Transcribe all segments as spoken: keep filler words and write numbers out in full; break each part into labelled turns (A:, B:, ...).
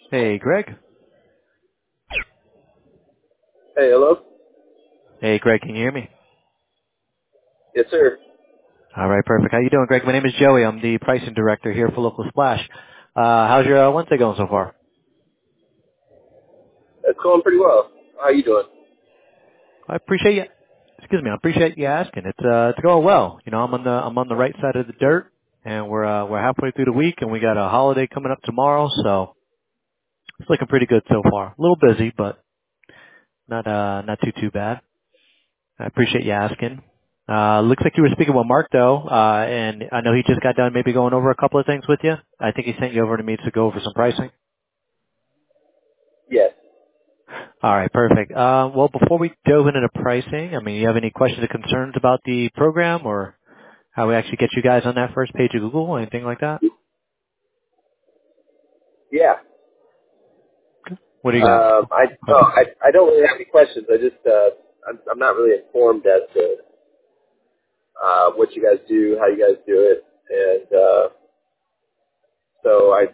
A: Hey, Greg.
B: Hey, hello?
A: Hey, Greg, can you hear me?
B: Yes, sir.
A: All right, perfect. How you doing, Greg? My name is Joey. I'm the pricing director here for Local Splash. Uh, how's your uh, Wednesday going so far?
B: It's going pretty well. How you doing?
A: I appreciate you. Excuse me. I appreciate you asking. It's uh, it's going well. You know, I'm on the I'm on the right side of the dirt, and we're uh, we're halfway through the week, and we got a holiday coming up tomorrow, so it's looking pretty good so far. A little busy, but not uh not too too bad. I appreciate you asking. Uh, looks like you were speaking with Mark though, uh, and I know he just got done maybe going over a couple of things with you. I think he sent you over to me to go over some pricing.
B: Yes.
A: All right, perfect. Uh, well, before we dove into the pricing, I mean, you have any questions or concerns about the program or how we actually get you guys on that first page of Google or anything like that?
B: Yeah.
A: What do you got?
B: Um, I, no,
A: Okay.
B: I, I don't really have any questions. I just, uh, I'm, I'm not really informed as to, uh, what you guys do, how you guys do it. And, uh, so I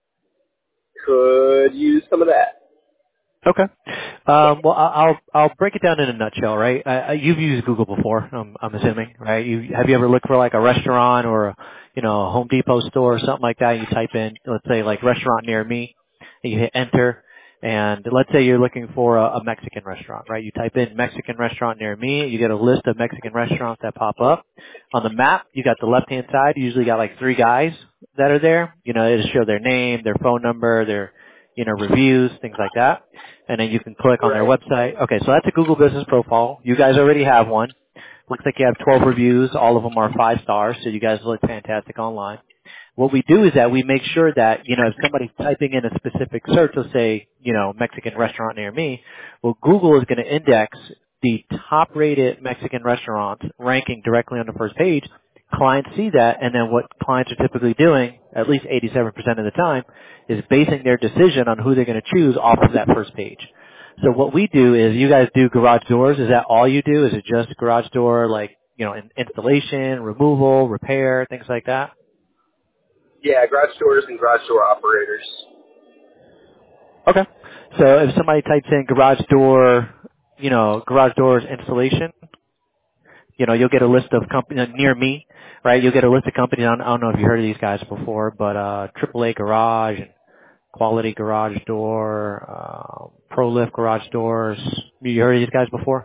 B: could use some of that.
A: Okay. Um, well, I- I'll I'll break it down in a nutshell, right? I, I, you've used Google before, I'm, I'm assuming, right? You have you ever looked for like a restaurant or a, you know a Home Depot store or something like that? You type in, let's say, like restaurant near me, and you hit enter, and let's say you're looking for a, a Mexican restaurant, right? You type in Mexican restaurant near me, you get a list of Mexican restaurants that pop up. On the map, you got the left hand side. You usually got like three guys that are there. You know, it'll show their name, their phone number, their you know reviews, things like that, and then you can click on their
B: Right.
A: website. Okay, so that's a Google Business Profile. You guys already have one. Looks like you have twelve reviews. All of them are five stars, so you guys look fantastic online. What we do is that we make sure that, you know, if somebody's typing in a specific search, let's say, you know, Mexican restaurant near me, well, Google is going to index the top rated Mexican restaurants ranking directly on the first page. Clients see that, and then what clients are typically doing, at least eighty-seven percent of the time, is basing their decision on who they're going to choose off of that first page. So what we do is, you guys do garage doors. Is that all you do? Is it just garage door, like, you know, in- installation, removal, repair, things like that?
B: Yeah, garage doors and garage door operators.
A: Okay. So if somebody types in garage door, you know, garage doors installation, you know, you'll get a list of companies near me, right? You'll get a list of companies. I don't, I don't know if you heard of these guys before, but uh, triple A Garage and Quality Garage Door, uh, ProLift Garage Doors. You heard of these guys before?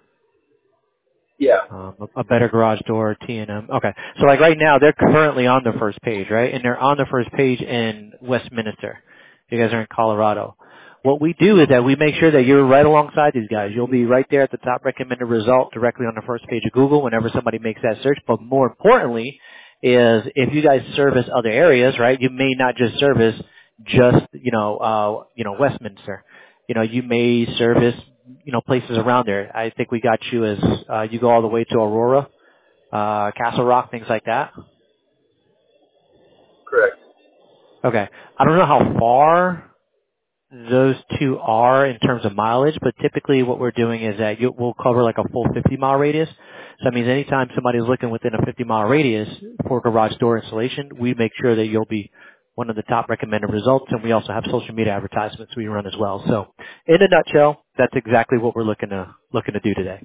B: Yeah.
A: Um, a, a better garage door, T and M. Okay. So like right now, they're currently on the first page, right? And they're on the first page in Westminster. You guys are in Colorado. What we do is that we make sure that you're right alongside these guys. You'll be right there at the top recommended result directly on the first page of Google whenever somebody makes that search. But more importantly is if you guys service other areas, right, you may not just service just, you know, uh, you know, Westminster. You know, you may service, you know, places around there. I think we got you as, uh, you go all the way to Aurora, uh, Castle Rock, things like that.
B: Correct.
A: Okay. I don't know how far those two are in terms of mileage, but typically what we're doing is that you, we'll cover like a full fifty mile radius. So that means anytime somebody's looking within a fifty mile radius for garage door installation, we make sure that you'll be one of the top recommended results, and we also have social media advertisements we run as well. So in a nutshell, that's exactly what we're looking to looking to do today.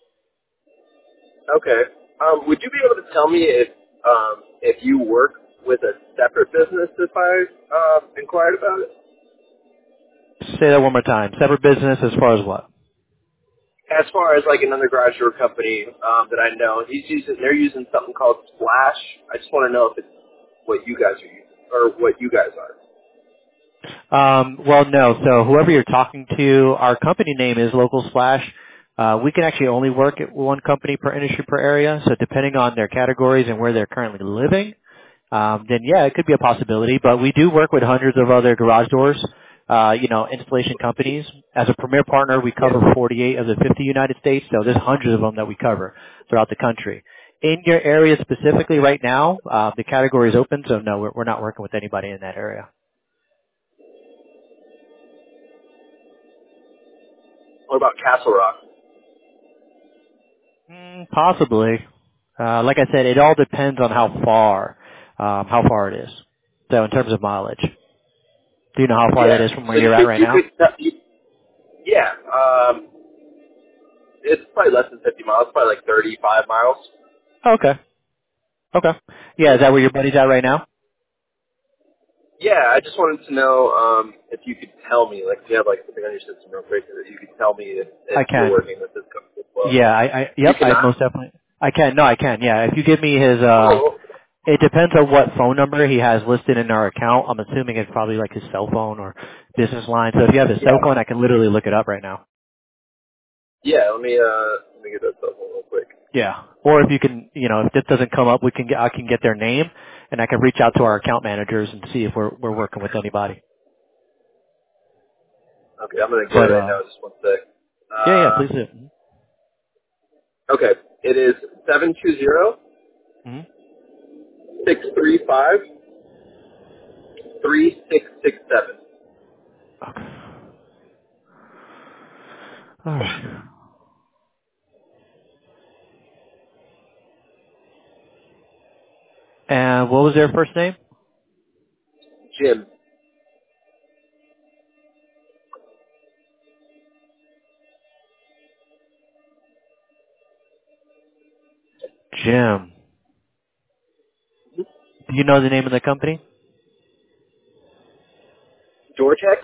B: Okay. Um, would you be able to tell me if, um, if you work with a separate business if I, uh, inquired about it?
A: Say that one more time. Separate business as far as what?
B: As far as like another garage door company um, that I know, he's using they're using something called Splash. I just want to know if it's what you guys are using or what you guys are.
A: Um, well, no. So whoever you're talking to, our company name is Local Splash. Uh, we can actually only work at one company per industry per area. So depending on their categories and where they're currently living, um, then yeah, it could be a possibility. But we do work with hundreds of other garage doors, uh, you know, installation companies. As a premier partner, we
B: Yeah.
A: cover forty-eight of the fifty United States. So there's hundreds of them that we cover throughout the country. In your area specifically right now, uh, the category is open. So no, we're, we're not working with anybody in that area.
B: What about Castle Rock?
A: Mm, possibly. Uh, like I said, it all depends on how far, um, how far it is. So in terms of mileage. Do you know how far that
B: Yeah.
A: is from where
B: So
A: you're at
B: you,
A: right
B: you
A: now?
B: could, tell- you, yeah. Um, it's probably less than fifty miles. Probably like thirty-five miles.
A: Oh, okay. Okay. Yeah, is that where your buddy's at right now?
B: Yeah, I just wanted to know um, if you could tell me, like, if you have like something on your system real quick, that you could tell me if, if
A: I
B: you're
A: can.
B: working with this company as well.
A: Yeah, I, I
B: You
A: yep, I
B: cannot.
A: most definitely I can. No, I can. Yeah, if you give me his uh
B: Oh,
A: it depends on what phone number he has listed in our account. I'm assuming it's probably like his cell phone or business line. So if you have his cell
B: yeah.
A: phone, I can literally look it up right now.
B: Yeah. Let me uh, let me get that cell phone real quick.
A: Yeah. Or if you can, you know, if this doesn't come up, we can get I can get their name and I can reach out to our account managers and see if we're we're working with anybody.
B: Okay, I'm gonna get it
A: But
B: right
A: uh
B: now. Just one sec.
A: yeah, yeah,
B: Uh,
A: please do.
B: okay, it is seven two zero
A: Mm-hmm.
B: six three five three six six seven.
A: Okay. All right. And what was their first name?
B: Jim.
A: Jim. Do you know the name of the company?
B: Dortex?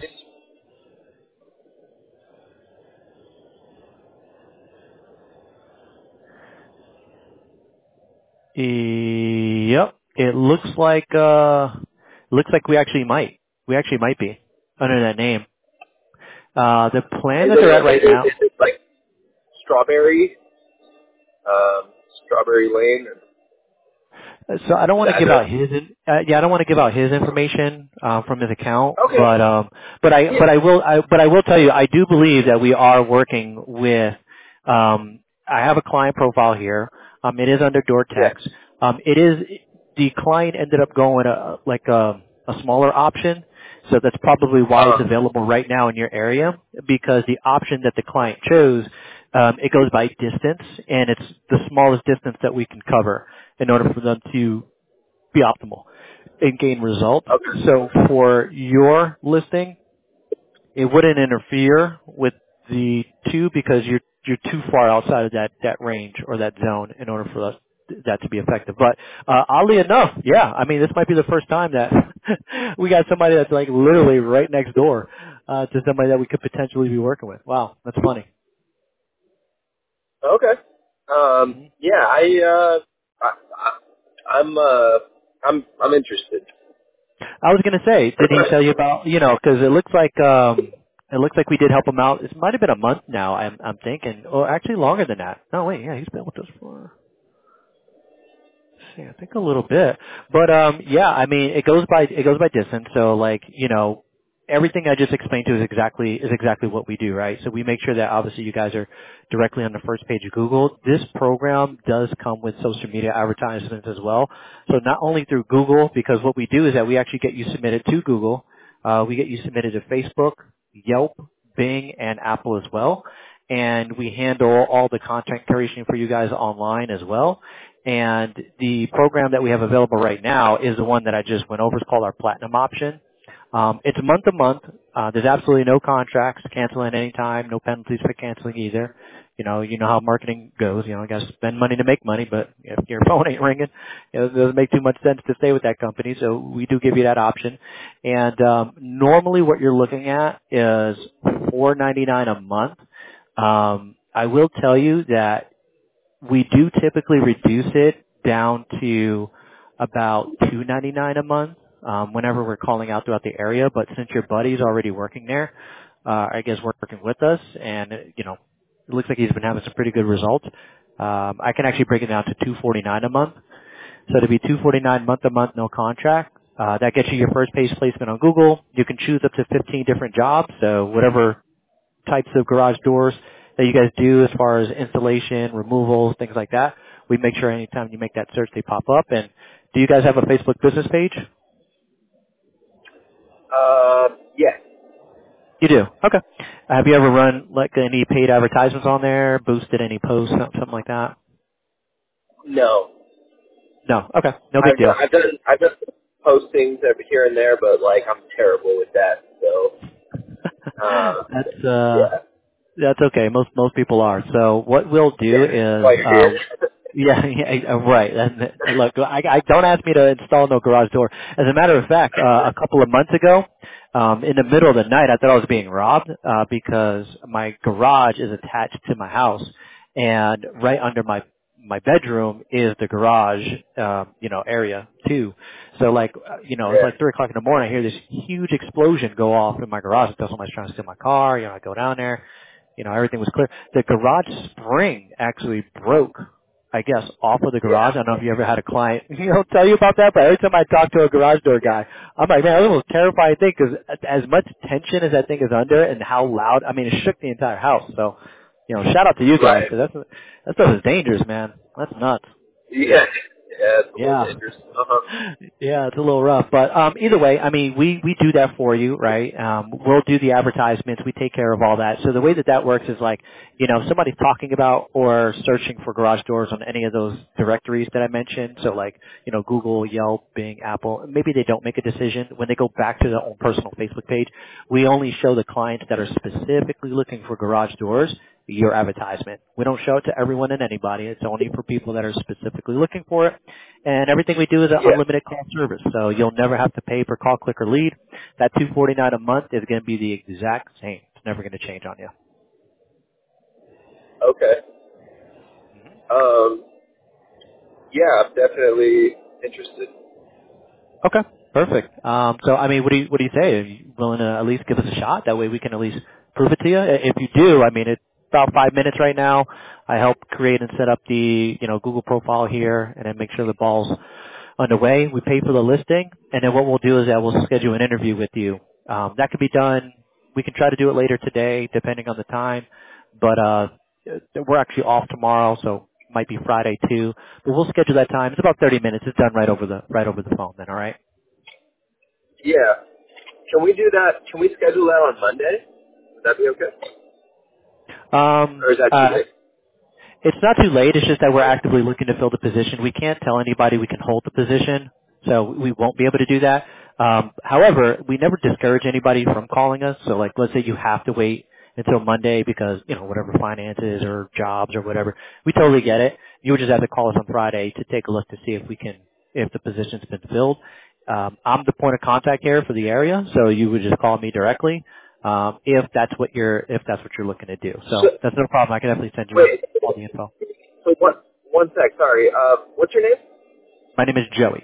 A: Yep. It looks like uh looks like we actually might. We actually might be under that name. Uh the plan
B: Is
A: that they're at
B: it,
A: right
B: is it,
A: now.
B: is it like strawberry? Um, strawberry Lane?
A: So I don't
B: Is
A: want to
B: that
A: give
B: address?
A: out his in- uh, yeah, I don't want to give out his information uh, from his account,
B: Okay.
A: but um but I
B: Yeah.
A: but I will I but I will tell you I do believe that we are working with um I have a client profile here. Um it is under
B: Yeah.
A: Dortex. Um it is the client ended up going a, like a a smaller option. So that's probably why it's
B: Uh,
A: available right now in your area because the option that the client chose um it goes by distance and it's the smallest distance that we can cover in order for them to be optimal and gain results.
B: okay.
A: So for your listing, it wouldn't interfere with the two because you're you're too far outside of that that range or that zone in order for us that to be effective. But uh, oddly enough, yeah, I mean this might be the first time that we got somebody that's like literally right next door uh, to somebody that we could potentially be working with. Wow, that's funny.
B: Okay. Um,
A: Mm-hmm.
B: yeah, I, uh, I, I, I'm, uh, I'm, I'm interested.
A: I was gonna say, did he tell you about you know? Because it looks like um, it looks like we did help him out. It might have been a month now. I'm I'm thinking, or actually longer than that. No, wait, yeah, he's been with us for let's see, I think a little bit. But um, yeah, I mean, it goes by it goes by distance. So like you know, everything I just explained to you is exactly is exactly what we do, right? So we make sure that obviously you guys are directly on the first page of Google. This program does come with social media advertisements as well. So not only through Google, because what we do is that we actually get you submitted to Google. Uh, we get you submitted to Facebook, Yelp, Bing, and Apple as well. And we handle all the content creation for you guys online as well. And the program that we have available right now is the one that I just went over. It's called our Platinum option. Um, it's month to month. Uh, there's absolutely no contracts, cancel at any time, no penalties for canceling either. You know, you know how marketing goes. You know, you got to spend money to make money, but if your phone ain't ringing, you know, it doesn't make too much sense to stay with that company. So we do give you that option. And um, normally, what you're looking at is four ninety-nine a month. Um, I will tell you that we do typically reduce it down to about two ninety nine a month um, whenever we're calling out throughout the area. But since your buddy's already working there, uh, I guess working with us, and you know, it looks like he's been having some pretty good results. Um, I can actually break it down to two forty nine a month. So to be two forty nine month to month, no contract. Uh, that gets you your first page placement on Google. You can choose up to fifteen different jobs. So whatever types of garage doors that you guys do as far as installation, removals, things like that. We make sure anytime you make that search, they pop up. And do you guys have a Facebook business page?
B: Uh, yeah.
A: You do. Okay. Have you ever run like any paid advertisements on there, boosted any posts, something something like that?
B: No.
A: No. Okay. No big
B: I've done,
A: deal.
B: I've done, I've done postings every here and there, but like I'm terrible with that. Uh,
A: That's uh
B: yeah.
A: that's okay. Most most people are. So what we'll do
B: Yeah.
A: is
B: While you're
A: uh
B: here.
A: yeah, yeah, right. And, and look, I, I don't ask me to install no garage door. As a matter of fact, uh, a couple of months ago, um, in the middle of the night, I thought I was being robbed uh, because my garage is attached to my house, and right under my my bedroom is the garage, um, you know, area too. So like, uh, you know, it's
B: Yeah.
A: like three o'clock in the morning. I hear this huge explosion go off in my garage. I thought somebody's trying to steal my car. You know, I go down there. You know, everything was clear. The garage spring actually broke, I guess, off of the
B: Yeah.
A: garage. I don't know if you ever had a client, you know, tell you about that, but every time I talk to a garage door
B: Yeah.
A: guy, I'm like, man, that was the most terrifying thing because as much tension as that thing is under and how loud, I mean, it shook the entire house. So, you know, shout out to you guys
B: Right.
A: because that's, that stuff is dangerous, man. That's nuts.
B: Yeah. Yeah, it's a little
A: Yeah.
B: dangerous. Uh-huh.
A: Yeah, it's a little rough. But um either way, I mean, we we do that for you, right? Um we'll do the advertisements, we take care of all that. So the way that that works is like, you know, if somebody's talking about or searching for garage doors on any of those directories that I mentioned, so like, you know, Google, Yelp, Bing, Apple, maybe they don't make a decision. When they go back to their own personal Facebook page, we only show the clients that are specifically looking for garage doors your advertisement. We don't show it to everyone and anybody. It's only for people that are specifically looking for it. And everything we do is an
B: Yeah.
A: unlimited call service, so you'll never have to pay per call, click, or lead. That two forty-nine a month is going to be the exact same. It's never going to change on you.
B: Okay. Um, yeah, I'm definitely interested.
A: Okay, perfect. Um, so, I mean, what do you what do you say? Are you willing to at least give us a shot? That way, we can at least prove it to you. If you do, I mean, it's about five minutes right now. I help create and set up the you know Google profile here, and then make sure the ball's underway. We pay for the listing, and then what we'll do is that we'll schedule an interview with you. Um, that could be done. We can try to do it later today, depending on the time. But uh, we're actually off tomorrow, so it might be Friday too. But we'll schedule that time. It's about thirty minutes. It's done right over the right over the phone. Then, all right.
B: Yeah. Can we do that? Can we schedule that on Monday? Would that be okay?
A: Um,
B: Or is that too
A: uh,
B: late?
A: It's not too late. It's just that we're actively looking to fill the position. We can't tell anybody we can hold the position, so we won't be able to do that. Um, however, we never discourage anybody from calling us. So, like, let's say you have to wait until Monday because, you know, whatever finances or jobs or whatever. We totally get it. You would just have to call us on Friday to take a look to see if we can, if the position's been filled. Um, I'm the point of contact here for the area, so you would just call me directly um, if that's what you're if that's what you're looking to do.
B: So,
A: So that's no problem. I can definitely send you
B: wait.
A: all the info.
B: So one, one sec. Sorry. Uh, what's your name?
A: My name is Joey.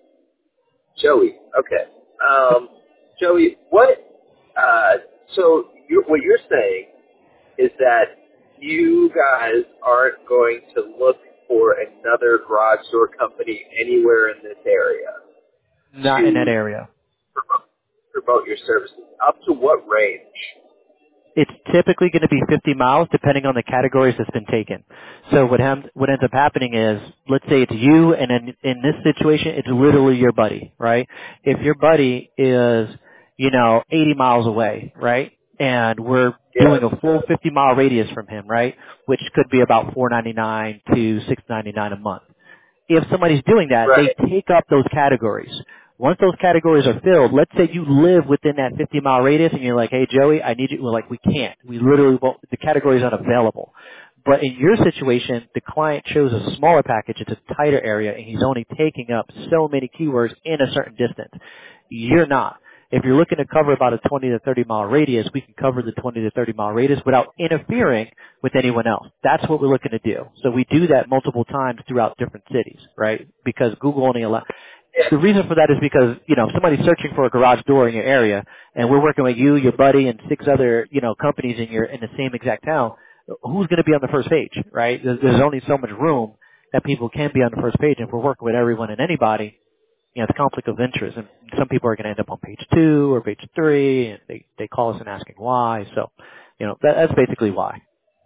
B: Joey. Okay.
A: Yep.
B: Um, Joey, what? Uh, so you, what you're saying is that you guys aren't going to look for another garage door company anywhere in this area
A: Not in that
B: to
A: area.
B: promote, promote your services. Up to what range?
A: It's typically going to be fifty miles depending on the categories that's been taken. So what, ham- what ends up happening is, let's say it's you, and in, in this situation, it's literally your buddy, right? If your buddy is, you know, eighty miles away, right? And we're
B: Yeah.
A: doing a full fifty mile radius from him, right? Which could be about four ninety-nine to six ninety-nine a month. If somebody's doing that, they
B: Right.
A: take up those categories. Once those categories are filled, let's say you live within that fifty mile radius and you're like, hey Joey, I need you, we're like, we can't. We literally won't, the category is unavailable. But in your situation, the client chose a smaller package, it's a tighter area, and he's only taking up so many keywords in a certain distance. You're not. If you're looking to cover about a twenty to thirty mile radius, we can cover the twenty to thirty mile radius without interfering with anyone else. That's what we're looking to do. So we do that multiple times throughout different cities, right? Because Google only allows,
B: Yeah.
A: the reason for that is because, you know, if somebody's searching for a garage door in your area and we're working with you, your buddy, and six other, you know, companies in your, in the same exact town, who's going to be on the first page, right? There's, there's only so much room that people can be on the first page. And if we're working with everyone and anybody, you know, it's conflict of interest, and some people are going to end up on page two or page three, and they they call us and asking why. So, you know, that, that's basically why.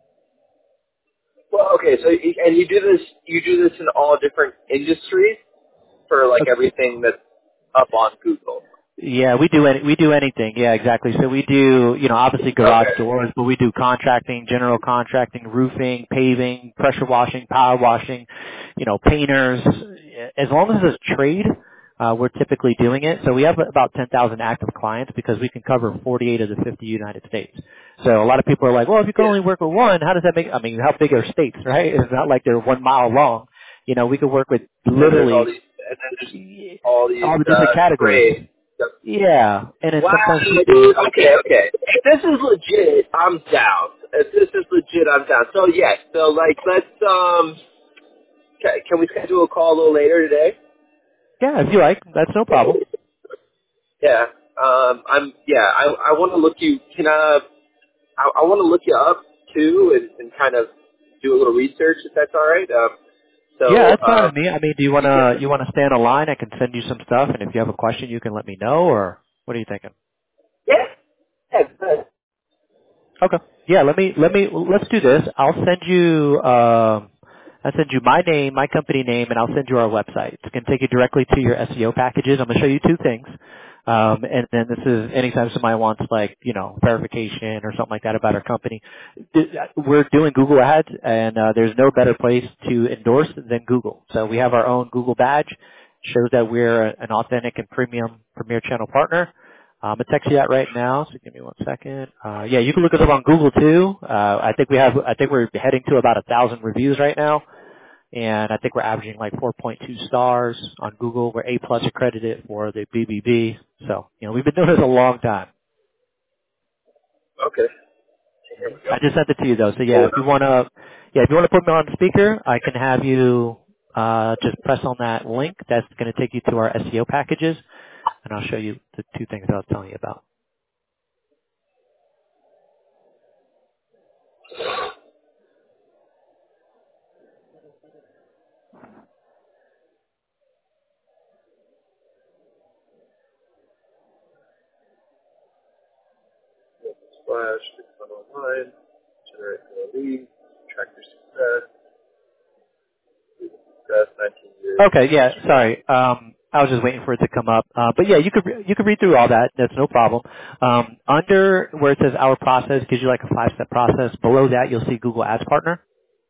B: Well, okay. So, you, and you do this, you do this in all different industries for like
A: Okay.
B: everything that's up on Google.
A: Yeah, we do any, we do anything. Yeah, exactly. So we do, you know, obviously garage
B: Okay.
A: doors, but we do contracting, general contracting, roofing, paving, pressure washing, power washing, you know, painters. As long as it's trade, uh, we're typically doing it. So we have about ten thousand active clients because we can cover forty-eight of the fifty United States. So a lot of people are like, well, if you can
B: Yeah.
A: only work with one, how does that make, I mean, how big are states, right? It's not like they're one mile long. You know, we could work with
B: And there's all
A: literally
B: these, and then there's all these
A: all the different
B: uh,
A: categories.
B: grades. Stuff.
A: Yeah. And then
B: Wow,
A: sometimes
B: dude.
A: people,
B: Okay, okay. If this is legit, I'm down. If this is legit, I'm down. So yes. So like, let's um, can, can we schedule a call a little later today?
A: yeah, if you like, that's no problem.
B: Yeah. Um, I'm. Yeah. I I want to look you. Can I? I, I want to look you up too, and, and kind of do a little research if that's all right. Um,
A: Yeah,
B: so
A: that's fine
B: um,
A: with me. I mean, do you
B: you can.
A: wanna you wanna stay on the line? I can send you some stuff, and if you have a question, you can let me know. Or what are you thinking?
B: Yeah. Yeah. Good.
A: Okay. Yeah, let me let me let's do this. I'll send you um I'll send you my name, my company name, and I'll send you our website. It's gonna take you directly to your S E O packages. I'm gonna show you two things. Um and then this is anytime somebody wants like, you know, verification or something like that about our company. th- We're doing Google ads and uh, there's no better place to endorse than Google. So we have our own Google badge. Shows that we're an authentic and premium premier channel partner. Um, I'm gonna text you that right now, so give me one second. Uh, yeah, you can look us up on Google too. Uh, I think we have, I think we're heading to about a thousand reviews right now, and I think we're averaging like four point two stars on Google. We're A plus accredited for the B B B, so you know we've been doing this a long time.
B: Okay. Here we go.
A: I just sent it to you though, so yeah,
B: Cool
A: if you
B: enough.
A: wanna, yeah, if you wanna put me on speaker, I can have you uh, just press on that link. That's gonna take you to our S E O packages, and I'll show you the two things I was telling you about.
B: Splash, click on online, generate a lead, track your success, success, nineteen years
A: Okay, yeah,
B: history.
A: sorry. Um, I was just waiting for it to come up. Uh, but yeah, you could re- you could read through all that. That's no problem. Um, under where it says our process gives you like a five step process. Below that, you'll see Google Ads Partner,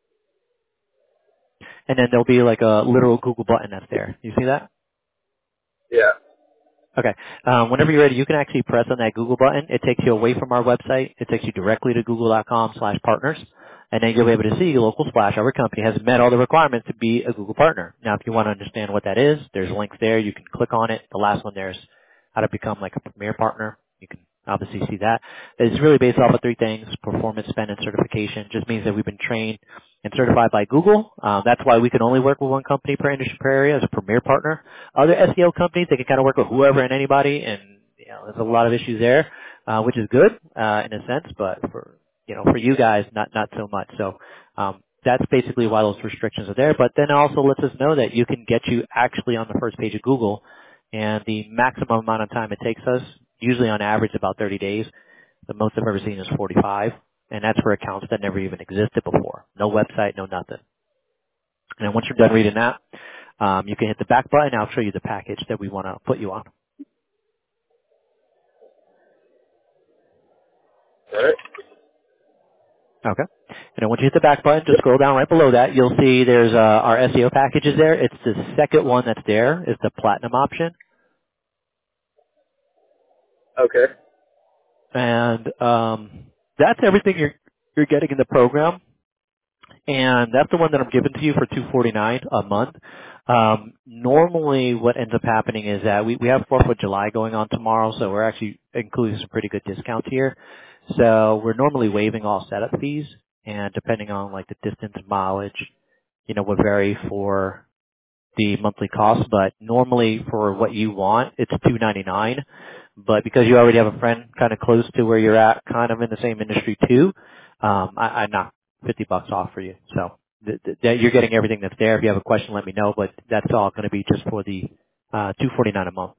A: and then there'll be like a literal Google button that's there. You see that?
B: Yeah.
A: Okay. Um, whenever you're ready, you can actually press on that Google button. It takes you away from our website. It takes you directly to google.com slash partners. And then you'll be able to see Local Splash, our company, has met all the requirements to be a Google partner. Now, if you want to understand what that is, there's links there. You can click on it. The last one there is how to become like a premier partner. You can obviously see that. It's really based off of three things: performance, spend, and certification. Just means that we've been trained and certified by Google. Um, that's why we can only work with one company per industry per area as a premier partner. Other S E O companies, they can kind of work with whoever and anybody, and you know, there's a lot of issues there, uh, which is good uh, in a sense, but for you know, for you guys, not not so much. So um, that's basically why those restrictions are there. But then it also lets us know that you can get you actually on the first page of Google, and the maximum amount of time it takes us, usually on average about thirty days. The most I've ever seen is forty-five, and that's for accounts that never even existed before. No website, no nothing. And then once you're done reading that, um, you can hit the back button. I'll show you the package that we want to put you on.
B: All right.
A: Okay. And then once you hit the back button, just scroll down right below that. You'll see there's uh, our S E O packages there. It's the second one that's there is the platinum option.
B: Okay.
A: And um, that's everything you're you're getting in the program. And that's the one that I'm giving to you for two forty-nine a month. Um, normally, what ends up happening is that we we have Fourth of July going on tomorrow, so we're actually including some pretty good discounts here. So we're normally waiving all setup fees, and depending on like the distance, mileage, you know, would vary for the monthly cost. But normally, for what you want, it's two ninety-nine. But because you already have a friend kind of close to where you're at, kind of in the same industry too, um, I, I knocked fifty bucks off for you. So th- th- that you're getting everything that's there. If you have a question, let me know. But that's all going to be just for the uh, two forty nine a month.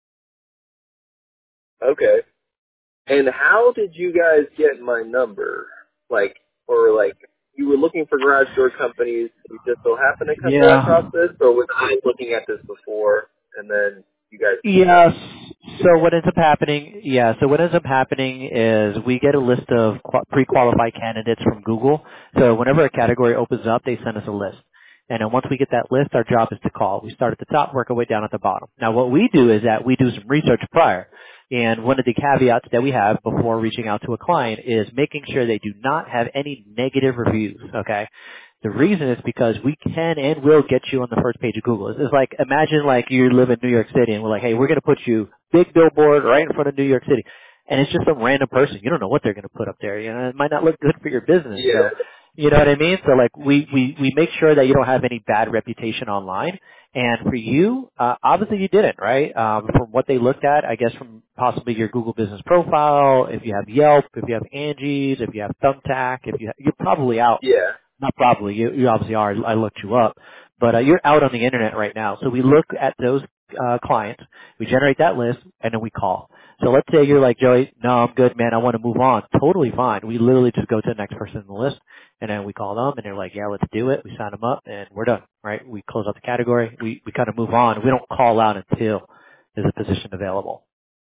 B: Okay. And how did you guys get my number? Like, or like, you were looking for garage door companies, you just so happened to come
A: Yeah.
B: across this, or was I looking at this before, and then you guys, you know?
A: Yes. So what ends up happening, yeah, so what ends up happening is we get a list of qua- pre-qualified candidates from Google. So whenever a category opens up, they send us a list. And then once we get that list, our job is to call. We start at the top, work our way down at the bottom. Now what we do is that we do some research prior. And one of the caveats that we have before reaching out to a client is making sure they do not have any negative reviews, okay? The reason is because we can and will get you on the first page of Google. It's like, imagine like you live in New York City and we're like, hey, we're going to put you big billboard right in front of New York City. And it's just some random person. You don't know what they're going to put up there. You know, it might not look good for your business.
B: Yeah.
A: So, you know what I mean? So like we, we, we make sure that you don't have any bad reputation online. And for you, uh, obviously you didn't, right? Um, from what they looked at, I guess from possibly your Google business profile, if you have Yelp, if you have Angie's, if you have Thumbtack, if you have, you're probably out.
B: Yeah.
A: Not probably. You, you obviously are. I looked you up. But uh, you're out on the internet right now. So we look at those uh, clients. We generate that list, and then we call. So let's say you're like, Joey, no, I'm good, man. I want to move on. Totally fine. We literally just go to the next person in the list, and then we call them, and they're like, yeah, let's do it. We sign them up, and we're done, right? We close out the category. We, we kind of move on. We don't call out until there's a position available.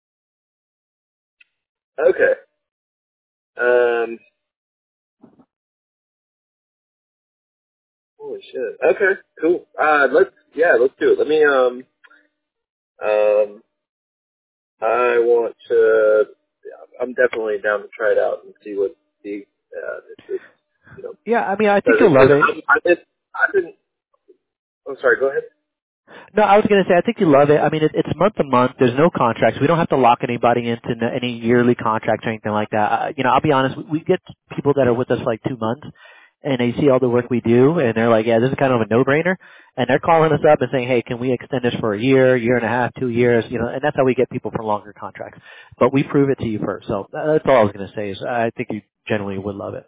B: Okay. Um. Holy shit. Okay. Cool. Uh. Let's. Yeah. Let's do it. Let me. Um. Um. I want to. Yeah, I'm definitely down to try it out and see what the. Uh. If it's, you know.
A: Yeah, I mean, I think
B: Because
A: you'll love
B: because
A: it.
B: I'm, I've been. I've been. I'm sorry. Go ahead.
A: No, I was going to say, I think you love it. I mean, it, it's month to month. There's no contracts. We don't have to lock anybody into n- any yearly contracts or anything like that. Uh, you know, I'll be honest, we, we get people that are with us for like two months, and they see all the work we do, and they're like, yeah, this is kind of a no-brainer. And they're calling us up and saying, hey, can we extend this for a year, year and a half, two years, you know, and that's how we get people for longer contracts. But we prove it to you first. So uh, that's all I was going to say is I think you generally would love it.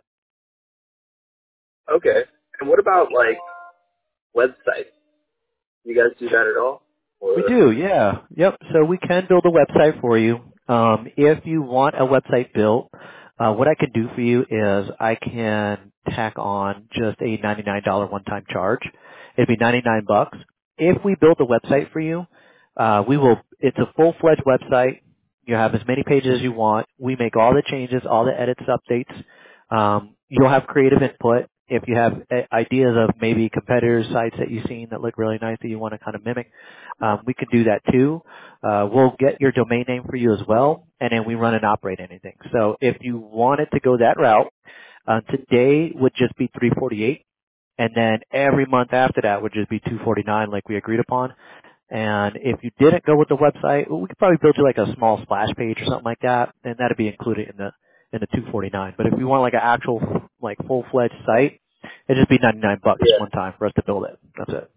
B: Okay. And what about like websites? You guys do that at all?
A: We
B: Or
A: do, yeah. Yep. So we can build a website for you. Um, if you want a website built, uh, what I can do for you is I can tack on just a ninety-nine dollars one-time charge. It'd be ninety-nine bucks. If we build a website for you, uh, we will, it's a full-fledged website. You have as many pages as you want. We make all the changes, all the edits, updates. Um, you'll have creative input. If you have uh, ideas of maybe competitors' sites that you've seen that look really nice that you want to kind of mimic, um, we can do that too. Uh, we'll get your domain name for you as well, and then we run and operate anything. So if you wanted to go that route, uh, today would just be three forty-eight, and then every month after that would just be two forty-nine, like we agreed upon. And if you didn't go with the website, well, we could probably build you like a small splash page or something like that, and that'd be included in the in the two forty-nine. But if you want like an actual like full fledged site, it'd just be ninety-nine bucks
B: yeah.
A: one time for us to build it. That's it.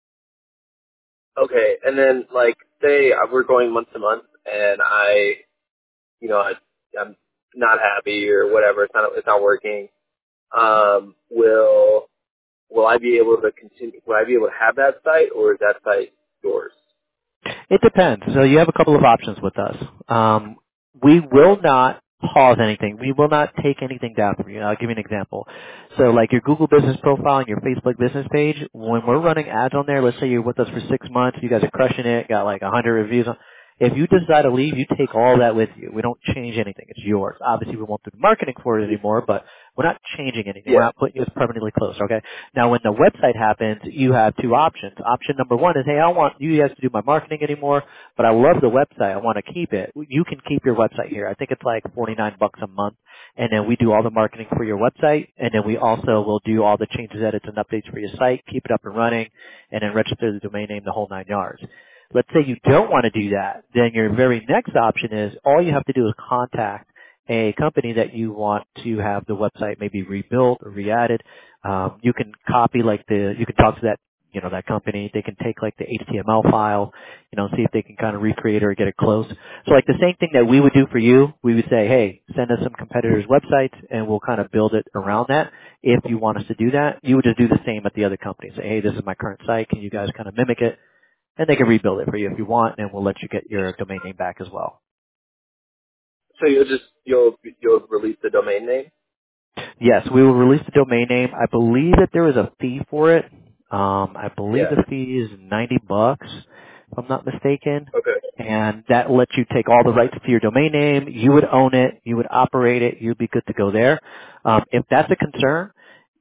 B: Okay. And then like say uh, we're going month to month, and I, you know, I, I'm not happy or whatever. It's not. It's not working. Um. Will Will I be able to continue? Will I be able to have that site, or is that site yours?
A: It depends. So you have a couple of options with us. Um, we will not pause anything. We will not take anything down from you. I'll give you an example. So like your Google business profile and your Facebook business page, when we're running ads on there, let's say you're with us for six months, you guys are crushing it, got like a hundred reviews on. If you decide to leave, you take all that with you. We don't change anything. It's yours. Obviously, we won't do the marketing for it anymore, but we're not changing anything. We're
B: Yeah.
A: not putting you as permanently closed, okay? Now, when the website happens, you have two options. Option number one is, hey, I don't want you guys to do my marketing anymore, but I love the website. I want to keep it. You can keep your website here. I think it's like forty-nine bucks a month, and then we do all the marketing for your website, and then we also will do all the changes, edits, and updates for your site, keep it up and running, and then register the domain name, the whole nine yards. Let's say you don't want to do that, then your very next option is all you have to do is contact a company that you want to have the website maybe rebuilt or re-added. Um, you can copy like the, you can talk to that, you know, that company. They can take like the H T M L file, you know, see if they can kind of recreate it or get it close. So like the same thing that we would do for you, we would say, hey, send us some competitors' websites and we'll kind of build it around that. If you want us to do that, you would just do the same at the other company. Say, hey, this is my current site. Can you guys kind of mimic it? And they can rebuild it for you if you want, and we'll let you get your domain name back as well.
B: So you'll just you'll you'll release the domain name.
A: Yes, we will release the domain name. I believe that there is a fee for it. Um, I believe
B: Yeah.
A: the fee is ninety bucks, if I'm not mistaken.
B: Okay.
A: And that lets you take all the rights to your domain name. You would own it. You would operate it. You'd be good to go there. Um, if that's a concern,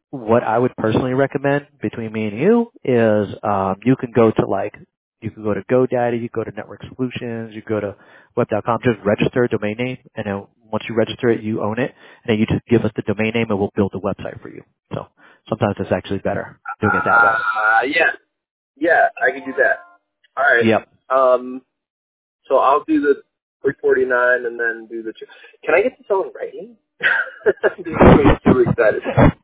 A: what I would personally recommend between me and you is um, you can go to like you can go to GoDaddy, you go to Network Solutions, you go to web dot com, just register a domain name, and then once you register it, you own it, and then you just give us the domain name, and we'll build a website for you. So sometimes it's actually better doing it that way.
B: Uh, yeah, yeah, I can do that. All right.
A: Yep.
B: Um, so I'll do the three forty-nine and then do the. Can I get this all in writing? I'm just getting too excited.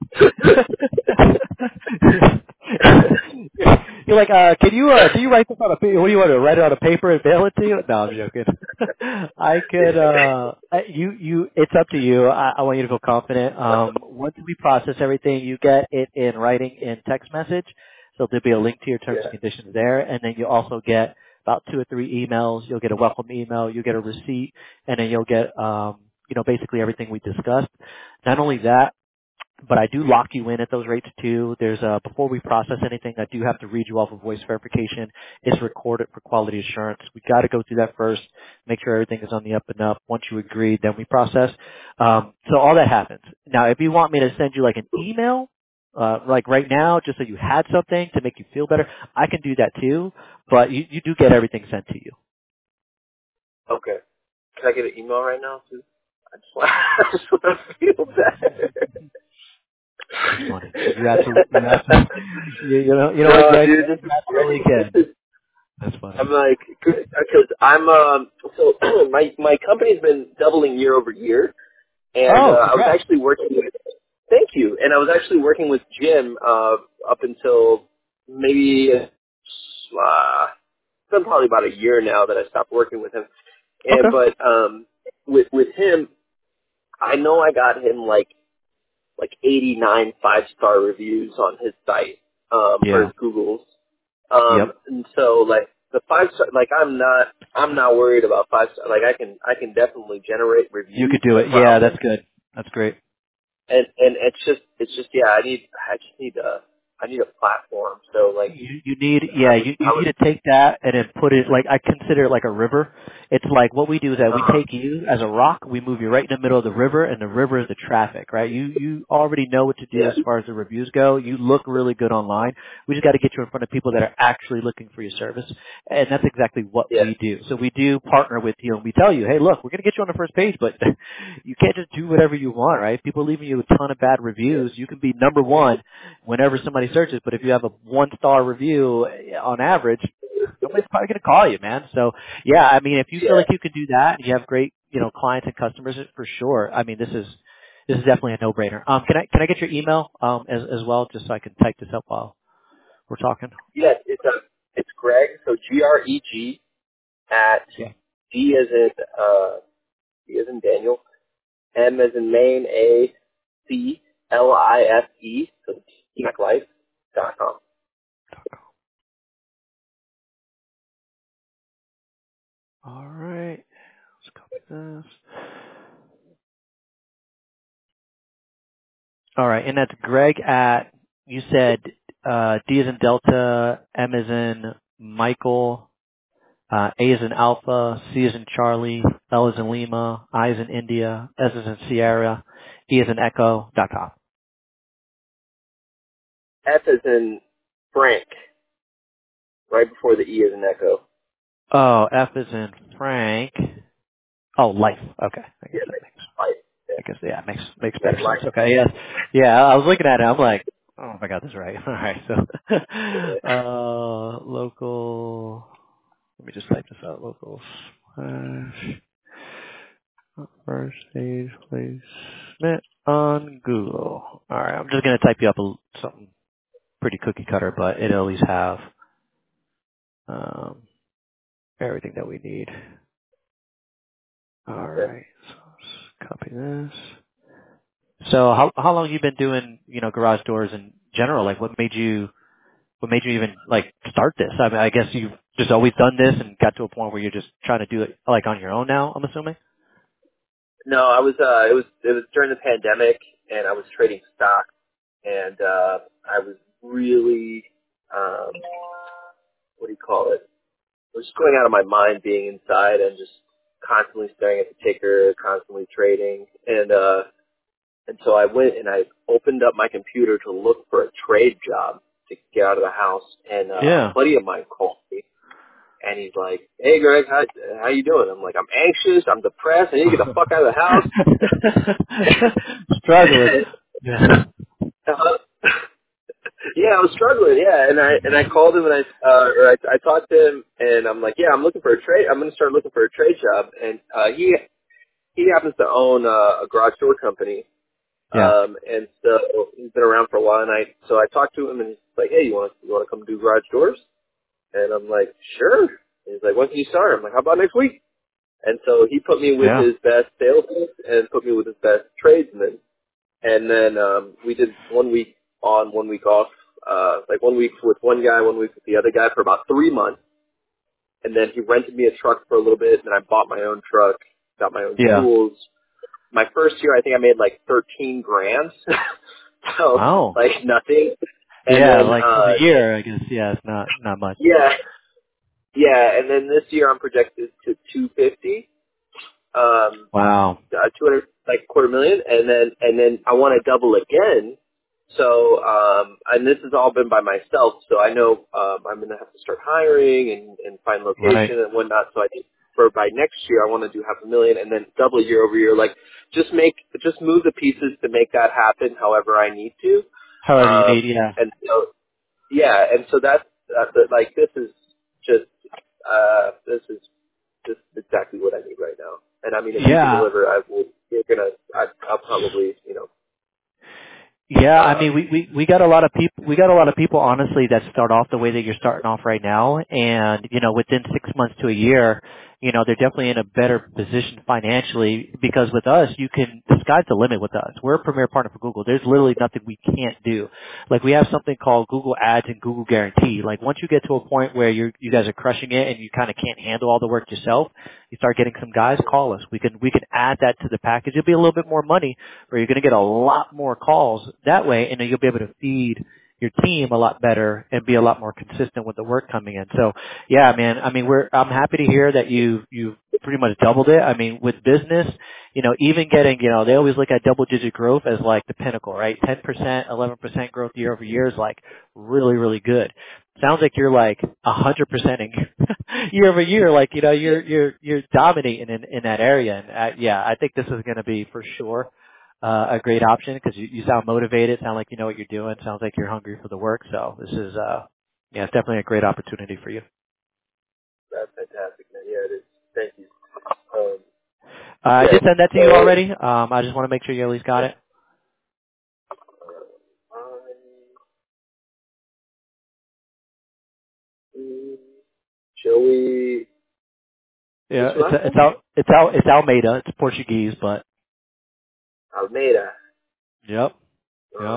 A: You're like, uh, can you, uh, can you write this on a paper? What do you want to write it on a paper and mail it to you? No, I'm joking. I could, uh, I- you, you, it's up to you. I, I want you to feel confident. Um, once we process everything, you get it in writing in text message. So there'll be a link to your terms
B: Yeah.
A: and conditions there. And then you also get about two or three emails. You'll get a welcome email. You'll get a receipt. And then you'll get, um, you know, basically everything we discussed. Not only that, but I do lock you in at those rates too. There's a, before we process anything, I do have to read you off of voice verification. It's recorded for quality assurance. We got to go through that first, make sure everything is on the up and up. Once you agree, then we process. Um, so all that happens. Now, if you want me to send you like an email, uh, like right now, just so you had something to make you feel better, I can do that too. But you, you do get everything sent to you.
B: Okay. Can I get an email right now too? I just want, I just want to feel better.
A: That's funny. You absolutely, you absolutely, you, you know, you know what,
B: No,
A: Greg?
B: dude, this
A: You
B: is
A: absolutely
B: great. This
A: can.
B: is.
A: That's funny.
B: I'm like, because I'm um. So my my company's been doubling year over year, and uh,
A: Oh,
B: I was
A: congrats.
B: actually working with. Thank you, and I was actually working with Jim uh, up until maybe uh, it's been probably about a year now that I stopped working with him. And
A: Okay.
B: but um, with with him, I know I got him like like eighty-nine five-star reviews on his site, um, or
A: Yeah.
B: his Google's. Um,
A: Yep.
B: and so like the five star, like I'm not, I'm not worried about five star. Like I can, I can definitely generate
A: You
B: reviews,
A: could do
B: no
A: it. Yeah,
B: problem.
A: that's good. That's great.
B: And, and it's just, it's just, yeah, I need, I just need a, I need a platform. So like,
A: You, you need,
B: I
A: yeah,
B: would,
A: you, you
B: I
A: need
B: would,
A: to take that and then put it, like, I consider it like a river. It's like what we do is that we
B: uh,
A: take you as a rock, we move you right in the middle of the river, and the river is the traffic, right? You, you already know what to do
B: yeah,
A: as far as the reviews go. You look really good online. We just got to get you in front of people that are actually looking for your service. And that's exactly what
B: yeah,
A: we do. So we do partner with you and we tell you, hey, look, we're going to get you on the first page, but you can't just do whatever you want, right? People are leaving you a ton of bad
B: yeah,
A: reviews. You can be number one whenever somebody searches, but if you have a one star review eh, on average, nobody's probably going to call you, man. So yeah, I mean, if you feel
B: yeah,
A: like you can do that and you have great, you know, clients and customers, for sure. I mean, this is, this is definitely a no-brainer. Um, can I, can I get your email, um, as, as well, just so I can type this up while we're talking?
B: yeah. It's a, it's Greg. So G R E G at
A: Yeah.
B: D as in, uh, D as in Daniel, M as in Maine, A C L I F E, so Life dot com.
A: All right. Let's copy this. All right. And that's Greg at, you said, uh, D as in Delta, M as in Michael, Uh, A is in Alpha, C is in Charlie, L is in Lima, I is in India, S is in Sierra, E is in Echo, dot com.
B: F as in Frank, right before the E as in Echo.
A: Oh, F is in Frank. Oh, life. Okay. I guess
B: Yeah,
A: that makes,
B: Life. Yeah,
A: I guess, yeah, it makes, makes
B: yeah,
A: better sense.
B: Life.
A: Okay. Yes. Yeah. I was looking at it. I'm like, oh, if I got this right. All right. So, uh, local, let me just type this out. Local slash first page placement on Google. All right. I'm just going to type you up a, something pretty cookie cutter, but it at least have um, everything that we need. All
B: Yeah.
A: right, so let's copy this. So how how long you been doing, you know, garage doors in general? Like, what made you what made you even like start this? I mean, I guess you've just always done this and got to a point where you're just trying to do it like on your own now. I'm assuming.
B: No, I was. Uh, it was. It was during the pandemic, and I was trading stock, and uh, I was really, um, what do you call it? I was just going out of my mind being inside and just constantly staring at the ticker, constantly trading, and uh, And so I went and I opened up my computer to look for a trade job to get out of the house. And uh,
A: Yeah.
B: a buddy of mine called me, and he's like, "Hey, Greg, how how you doing?" I'm like, "I'm anxious. I'm depressed. I need to get the fuck out of the house."
A: Struggling. Yeah.
B: uh, yeah, I was struggling. Yeah, and I and I called him and I uh, or I, I talked to him, and I'm like, "Yeah, I'm looking for a trade. I'm going to start looking for a trade job." And uh, he he happens to own uh, a garage door company.
A: Yeah.
B: Um, and so he's been around for a while, and I so I talked to him, and he's like, "Hey, you want you want to come do garage doors?" And I'm like, "Sure." And he's like, "When can you start?" I'm like, "How about next week?" And so he put me with
A: Yeah.
B: his best salesman and put me with his best tradesman, and then um, we did one week on, one week off, uh, like one week with one guy, one week with the other guy for about three months, and then he rented me a truck for a little bit, and I bought my own truck, got my own
A: Yeah.
B: tools. My first year, I think I made like thirteen grand. So,
A: Wow.
B: like nothing. And
A: Yeah,
B: then,
A: like for
B: uh,
A: the year, I guess. Yeah, it's not not much.
B: yeah, yeah. And then this year I'm projected to two fifty, um,
A: Wow.
B: uh, two hundred, like quarter million. And then, and then I want to double again. So, um, and this has all been by myself. So I know, um, I'm going to have to start hiring and, and find
A: Right.
B: location and whatnot. So I think for by next year, I want to do half a million and then double year over year. Like just make, just move the pieces to make that happen however I need to.
A: However you need.
B: Um,
A: Yeah.
B: and so, yeah, and so that's, uh, the- like, this is just, uh, this is just exactly what I need right now. And I mean, if you can
A: Yeah.
B: deliver, I will, you're gonna, I, I'll probably, you know,
A: Yeah, I
B: um,
A: mean, we, we, we got a lot of people, we got a lot of people, honestly, that start off the way that you're starting off right now. And, you know, within six months to a year, you know, they're definitely in a better position financially because with us, you can, the sky's the limit with us. We're a premier partner for Google. There's literally nothing we can't do. Like we have something called Google Ads and Google Guarantee. Like once you get to a point where you're, you guys are crushing it and you kind of can't handle all the work yourself, you start getting some guys, call us. We can, we can add that to the package. It'll be a little bit more money, where you're going to get a lot more calls that way, and then you'll be able to feed your team a lot better and be a lot more consistent with the work coming in. So, yeah, man, I mean, we're I'm happy to hear that you you've pretty much doubled it. I mean, with business, you know, even getting, you know, they always look at double digit growth as like the pinnacle, right? ten percent, eleven percent growth year over year is like really, really good. Sounds like you're like a hundred percent year over year, like you know, you're you're you're dominating in in that area, and uh, yeah, I think this is going to be for sure uh, a great option because you, you sound motivated, sound like you know what you're doing, sounds like you're hungry for the work. So this is, uh, yeah, it's definitely a great opportunity for you.
B: that's fantastic, man. Yeah, it is. Thank you. Um,
A: Uh, I
B: yeah,
A: did send that to you
B: so,
A: already. Um, I just want to make sure you at least got it.
B: I, mm, shall we,
A: Yeah,
B: what's your
A: it's
B: last
A: it's
B: name?
A: Al it's Al it's Almeida. It's Portuguese, but
B: Almeida.
A: yep,
B: Uh,
A: yep.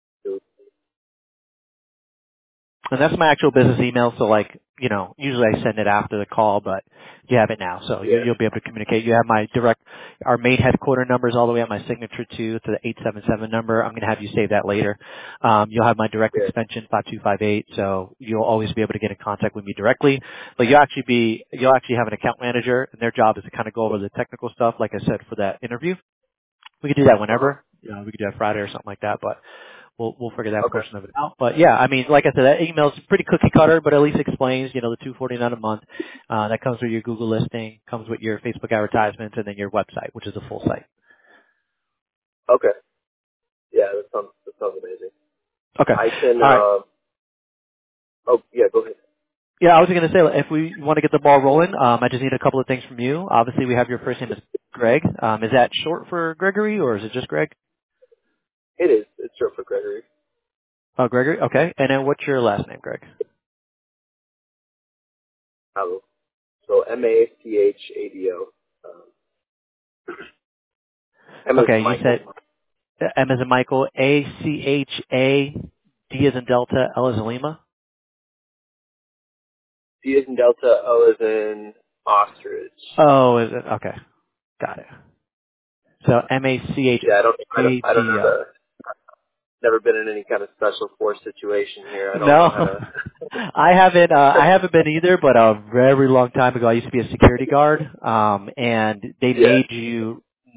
A: And that's my actual business email, so like, you know, usually I send it after the call, but you have it now, so you,
B: yeah,
A: you'll be able to communicate. You have my direct, our main headquarter numbers all the way at my signature too, to the eight seven seven number. I'm going to have you save that later. Um, you'll have my direct
B: yeah.
A: extension, five two five eight, so you'll always be able to get in contact with me directly. But you'll actually be, you'll actually have an account manager, and their job is to kind of go over the technical stuff, like I said, for that interview. We could do that
B: Uh-huh.
A: whenever. You know, we could do that Friday or something like that, but we'll we'll figure that
B: Okay.
A: portion of it out. But yeah, I mean, like I said, that email's pretty cookie cutter, but at least explains, you know, the two forty nine a month. Uh, that comes with your Google listing, comes with your Facebook advertisements, and then your website, which is a full site.
B: Okay. Yeah, that sounds, that sounds amazing.
A: Okay.
B: I can,
A: All right.
B: um, oh, yeah, go ahead.
A: Yeah, I was going to say, if we want to get the ball rolling, um, I just need a couple of things from you. Obviously, we have your first name is Greg. Um, is that short for Gregory, or is it just Greg?
B: It is. It's short for Gregory.
A: Oh, Gregory. Okay. And then what's your last name, Greg?
B: Hello. So M A C H A D O. Um, M as
A: Okay,
B: in
A: you
B: Michael.
A: said M as in Michael, A C H A, D as in Delta, L as in Lima.
B: D as in Delta, O as in Ostrich.
A: Oh, is it? Okay. Got it. So M A C H
B: Yeah, I don't, I don't,
A: A
B: I don't
A: D
B: know
A: O.
B: the, never been in any kind of special force situation here. I don't know how
A: No,
B: to.
A: I haven't. Uh, I haven't been either. But a very long time ago, I used to be a security guard, um, and they
B: Yeah.
A: made you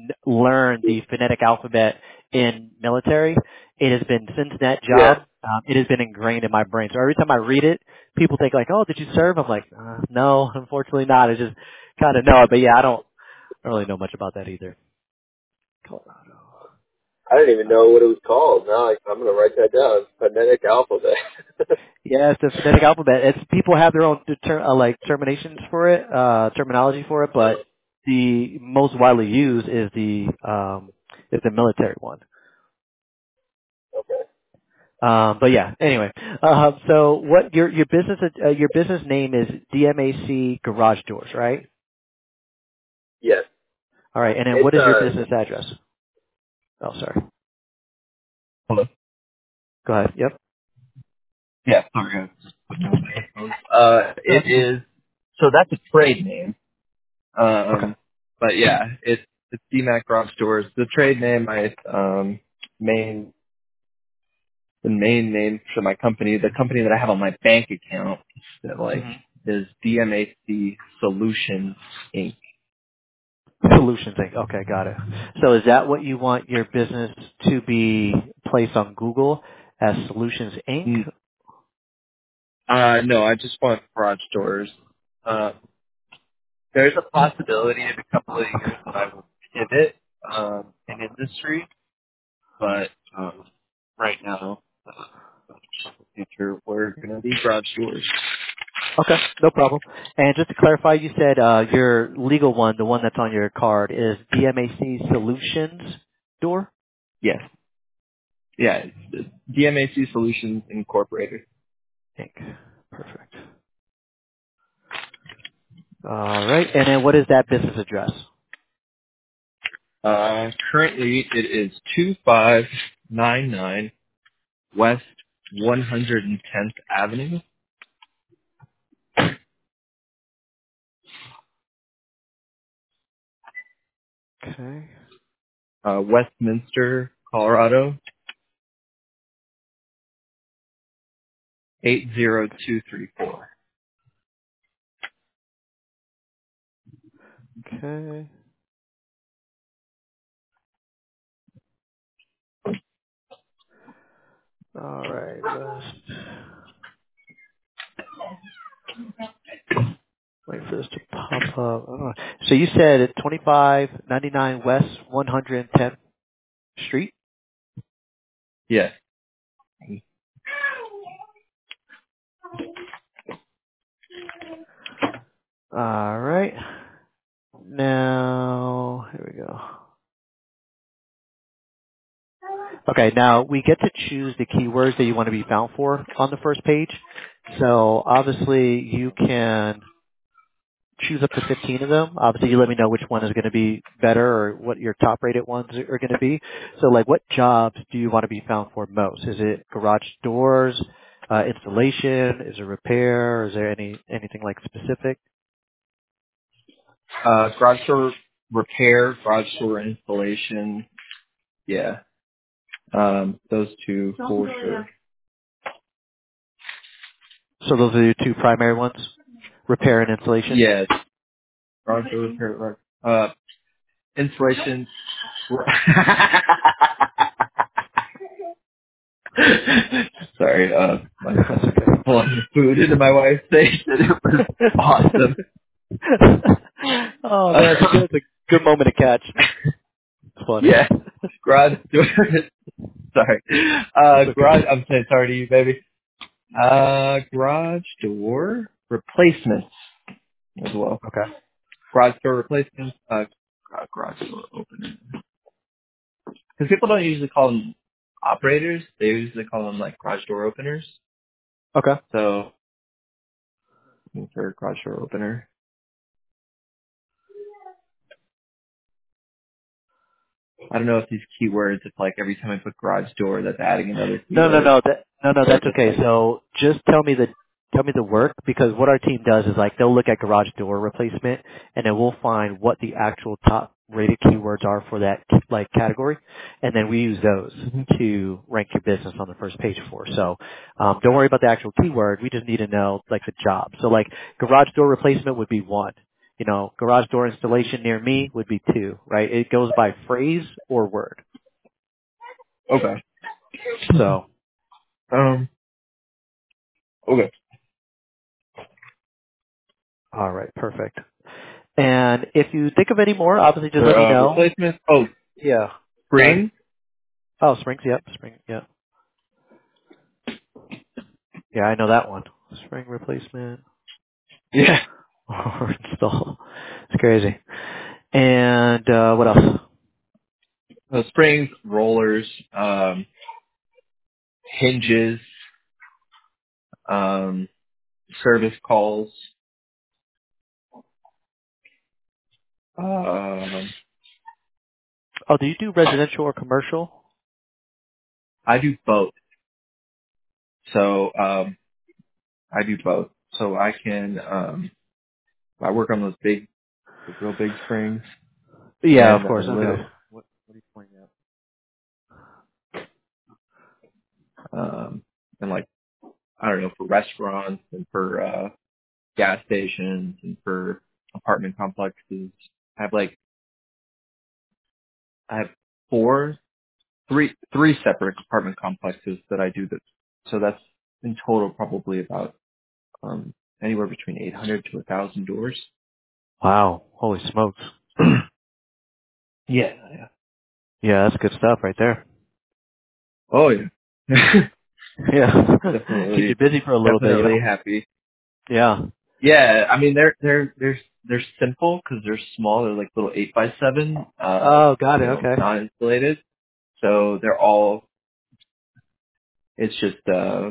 A: n- learn the phonetic alphabet in military, it has been since that
B: Yeah.
A: job, um, it has been ingrained in my brain. So every time I read it, people think like, "Oh, did you serve?" I'm like, uh, "No, unfortunately not." I just kind of know it, but yeah, I don't, I don't really know much about that either. Colorado.
B: I didn't even know what it was called. Now I, I'm going to write that down. Phonetic alphabet.
A: Yeah, it's the phonetic alphabet. It's people have their own deter, uh, like terminations for it, uh, terminology for it, but the most widely used is the um, is the military one.
B: Okay.
A: Um, but yeah, anyway. Uh, so what your your business uh, your business name is D M A C Garage Doors, right?
B: Yes.
A: All right, and then
B: It's
A: what is your
B: uh.
A: business address? Oh, sorry.
B: Hello.
A: Go ahead. Yep.
B: Yeah. Sorry. I was just putting on my headphones. Uh,
A: No,
B: it
A: it's okay.
B: is. So that's a trade name.
A: Okay.
B: Um, but yeah, it's it's D MAC Garage Stores. The trade name, my um main the main name for my company, the company that I have on my bank account, that like
A: hmm
B: is D M A C Solutions Inc.
A: Solutions Inc. Okay, got it. So is that what you want your business to be placed on Google as Solutions Inc?
B: Mm, Uh, no, I just want garage doors. Uh, there's a possibility in a couple of years that I will pivot um, in industry, but um, right now, uh, in the future, we're going to be garage doors.
A: Okay, no problem. And just to clarify, you said uh, your legal one, the one that's on your card, is D M A C Solutions Door?
B: Yes. Yeah, it's D M A C Solutions Incorporated.
A: Inc. Perfect. All right. And then what is that business address?
B: Uh, currently, it is two five nine nine West one hundred tenth Avenue,
A: Okay.
B: uh, Westminster, Colorado, eight zero two three four.
A: Okay. All right. West. Wait for this to pop up. Oh. So you said it's twenty-five ninety-nine West one hundred tenth Street?
B: Yes.
A: All right. Now, here we go. Okay, now we get to choose the keywords that you want to be found for on the first page. So obviously you can choose up to fifteen of them. Obviously you let me know which one is going to be better or what your top rated ones are going to be. So like what jobs do you want to be found for most? Is it garage doors, uh, installation, is it repair, is there any, anything like specific?
B: Uh, garage door repair, garage door installation. Yeah. Um, those two for sure.
A: So those are your two primary ones? Repair and installation?
B: Yeah. Garage door repair, uh, installation. Sorry, uh, my
A: That's
B: son
A: okay.
B: pulling food into my wife's face and it was awesome.
A: Oh man, it's a good, it's a good moment to catch. It's funny.
B: Yeah. Garage door, sorry. Uh,
A: It's okay.
B: garage, I'm saying sorry to you, baby. Uh, garage door replacements as well.
A: Okay.
B: Garage door replacements, uh, gra- garage door opener. Because people don't usually call them operators, they usually call them like garage door openers.
A: Okay.
B: So, for garage door opener. I don't know if these keywords, it's like every time I put garage door, that's adding another
A: No, no,
B: keyword.
A: no. That, no, no.
B: Or
A: That's
B: just
A: okay.
B: like,
A: So just tell me the tell me the work because what our team does is like they'll look at garage door replacement and then we'll find what the actual top rated keywords are for that like category, and then we use those
B: Mhm.
A: to rank your business on the first page for. So um, don't worry about the actual keyword. We just need to know like the job. So like garage door replacement would be one. you know, garage door installation near me would be two, right? It goes by phrase or word.
C: Okay.
A: So,
C: Um. Okay.
A: all right, perfect. And if you think of any more, obviously just let me
C: Uh,
A: know.
C: replacement. Oh,
A: Yeah. Sorry.
C: spring.
A: Oh, Springs, yep, Spring, yep. Yeah, I know that one. Spring replacement
C: Yeah.
A: or install. It's crazy. And uh what else?
C: Uh, springs, rollers, um, hinges, um, service calls. Um,
A: Oh, do you do residential or commercial?
C: I do both. So um, I do both. So I can. Um, I work on those big, those real big springs,
A: Yeah,
C: and
A: of
C: uh,
A: course. Okay.
C: little. What, what are you pointing at? Um, and like I don't know, for restaurants and for uh, gas stations and for apartment complexes. I have like I have four, three, three separate apartment complexes that I do that. So that's in total probably about um, anywhere between eight hundred to one thousand doors.
A: Wow. Holy smokes.
C: Yeah, yeah.
A: Yeah, that's good stuff right there.
C: Oh yeah.
A: Yeah. Keep you
C: definitely,
A: busy for a little bit, you
C: definitely
A: know?
C: happy.
A: Yeah.
C: Yeah, I mean they're they're they're they're simple because they're small. They're like little eight by seven, uh,
A: Oh, got
C: you
A: it.
C: know,
A: Okay.
C: non insulated. So they're all. It's just uh,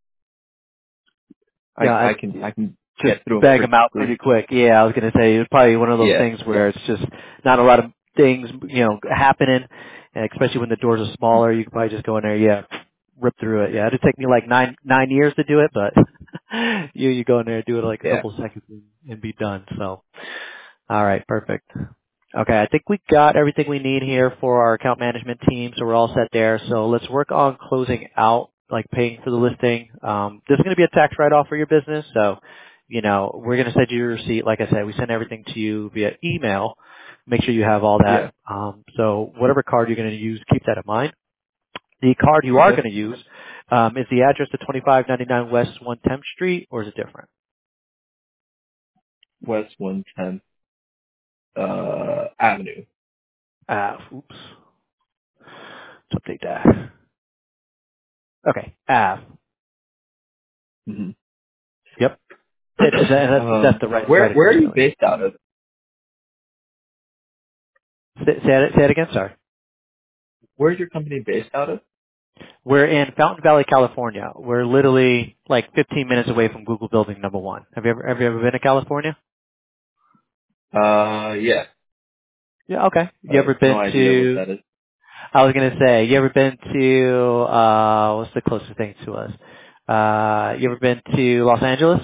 C: I
A: Yeah,
C: I
A: I,
C: can I can
A: just
C: get through them
A: bag
C: pretty
A: them out
C: quickly.
A: pretty quick. Yeah, I was going to say it's probably one of those
C: Yeah,
A: things where it's just not a lot of things, you know, happening, and especially when the doors are smaller. You can probably just go in there, yeah, rip through it. Yeah, it'd take me like nine nine years to do it, but you you go in there and do it like a
C: yeah,
A: couple of seconds and, and be done. So, all right, perfect. Okay, I think we got everything we need here for our account management team, so we're all set there. So let's work on closing out, like paying for the listing. Um, this is going to be a tax write-off for your business, so you know we're going to send you your receipt. Like I said, we send everything to you via email. Make sure you have all
C: yeah.
A: that. Um, so whatever card you're going to use, keep that in mind. The card you are
C: Okay.
A: going to use um, is the address to twenty-five ninety-nine West one tenth Street, or is it different?
C: West one tenth uh, Avenue.
A: Ah, oops. Let's update that. Okay, Ave.
C: hmm
A: Yep. And, and that's that's
C: um,
A: the right
C: where
A: right
C: where are
A: address.
C: you
A: So
C: based out of?
A: say, say, it, say it again. Sorry.
C: Where's your company based out of?
A: We're in Fountain Valley, California. We're literally like fifteen minutes away from Google Building Number One. Have you ever have you ever been to California?
C: Uh, yeah.
A: Yeah. Okay.
C: I
A: You
C: have
A: ever
C: no
A: been
C: idea what
A: to?
C: that is.
A: I was gonna say. You ever been to? uh What's the closest thing to us? Uh You ever been to Los Angeles?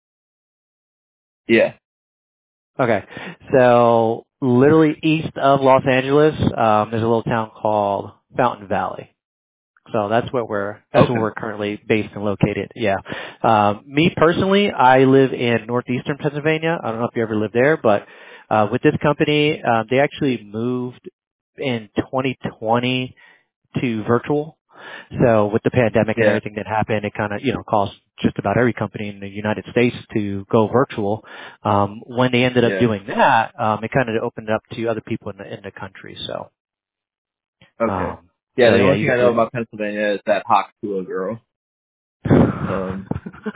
C: Yeah.
A: Okay. So literally east of Los Angeles, um, there's a little town called Fountain Valley. So that's where we're that's where
C: Okay.
A: we're currently based and located. Yeah. Um, me personally, I live in northeastern Pennsylvania. I don't know if you ever lived there, but uh, with this company, um, they actually moved in twenty twenty to virtual. So with the pandemic and
C: Yeah.
A: everything that happened, it kind of you know caused just about every company in the United States to go virtual. Um, when they ended up
C: Yeah.
A: doing that, um, it kind of opened it up to other people in the in the country. So
C: Okay.
A: um,
C: Yeah.
A: so
C: The
A: yeah,
C: only
A: you
C: thing I
A: guys
C: know
A: are.
C: about Pennsylvania is that Hawk Tuah girl. Um.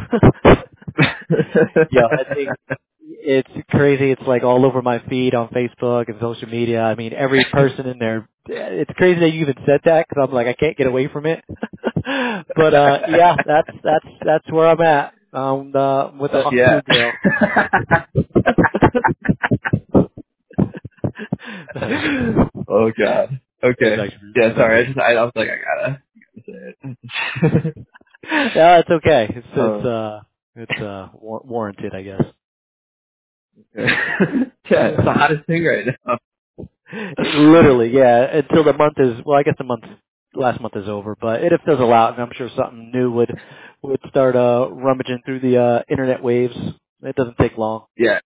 A: Yeah, I think it's crazy. It's like all over my feed on Facebook and social media. I mean, every person in there. It's crazy that you even said that because I'm like, I can't get away from it. But uh yeah, that's that's that's where I'm at. Um, the, with the
C: Uh,
A: Hawk
C: yeah.
A: Tuah girl. That's
C: Oh god. Okay.
A: actually
C: Yeah. Sorry. I
A: funny.
C: just I, I was like I gotta, gotta say it.
A: Yeah, it's okay. It's it's
C: um.
A: uh it's uh war- warranted, I guess.
C: Yeah. It's the hottest thing right now.
A: Literally, yeah. Until the month is well, I guess the month last month is over, but it fizzle out, and I'm sure something new would would start uh rummaging through the uh internet waves. It doesn't take long.
C: Yeah.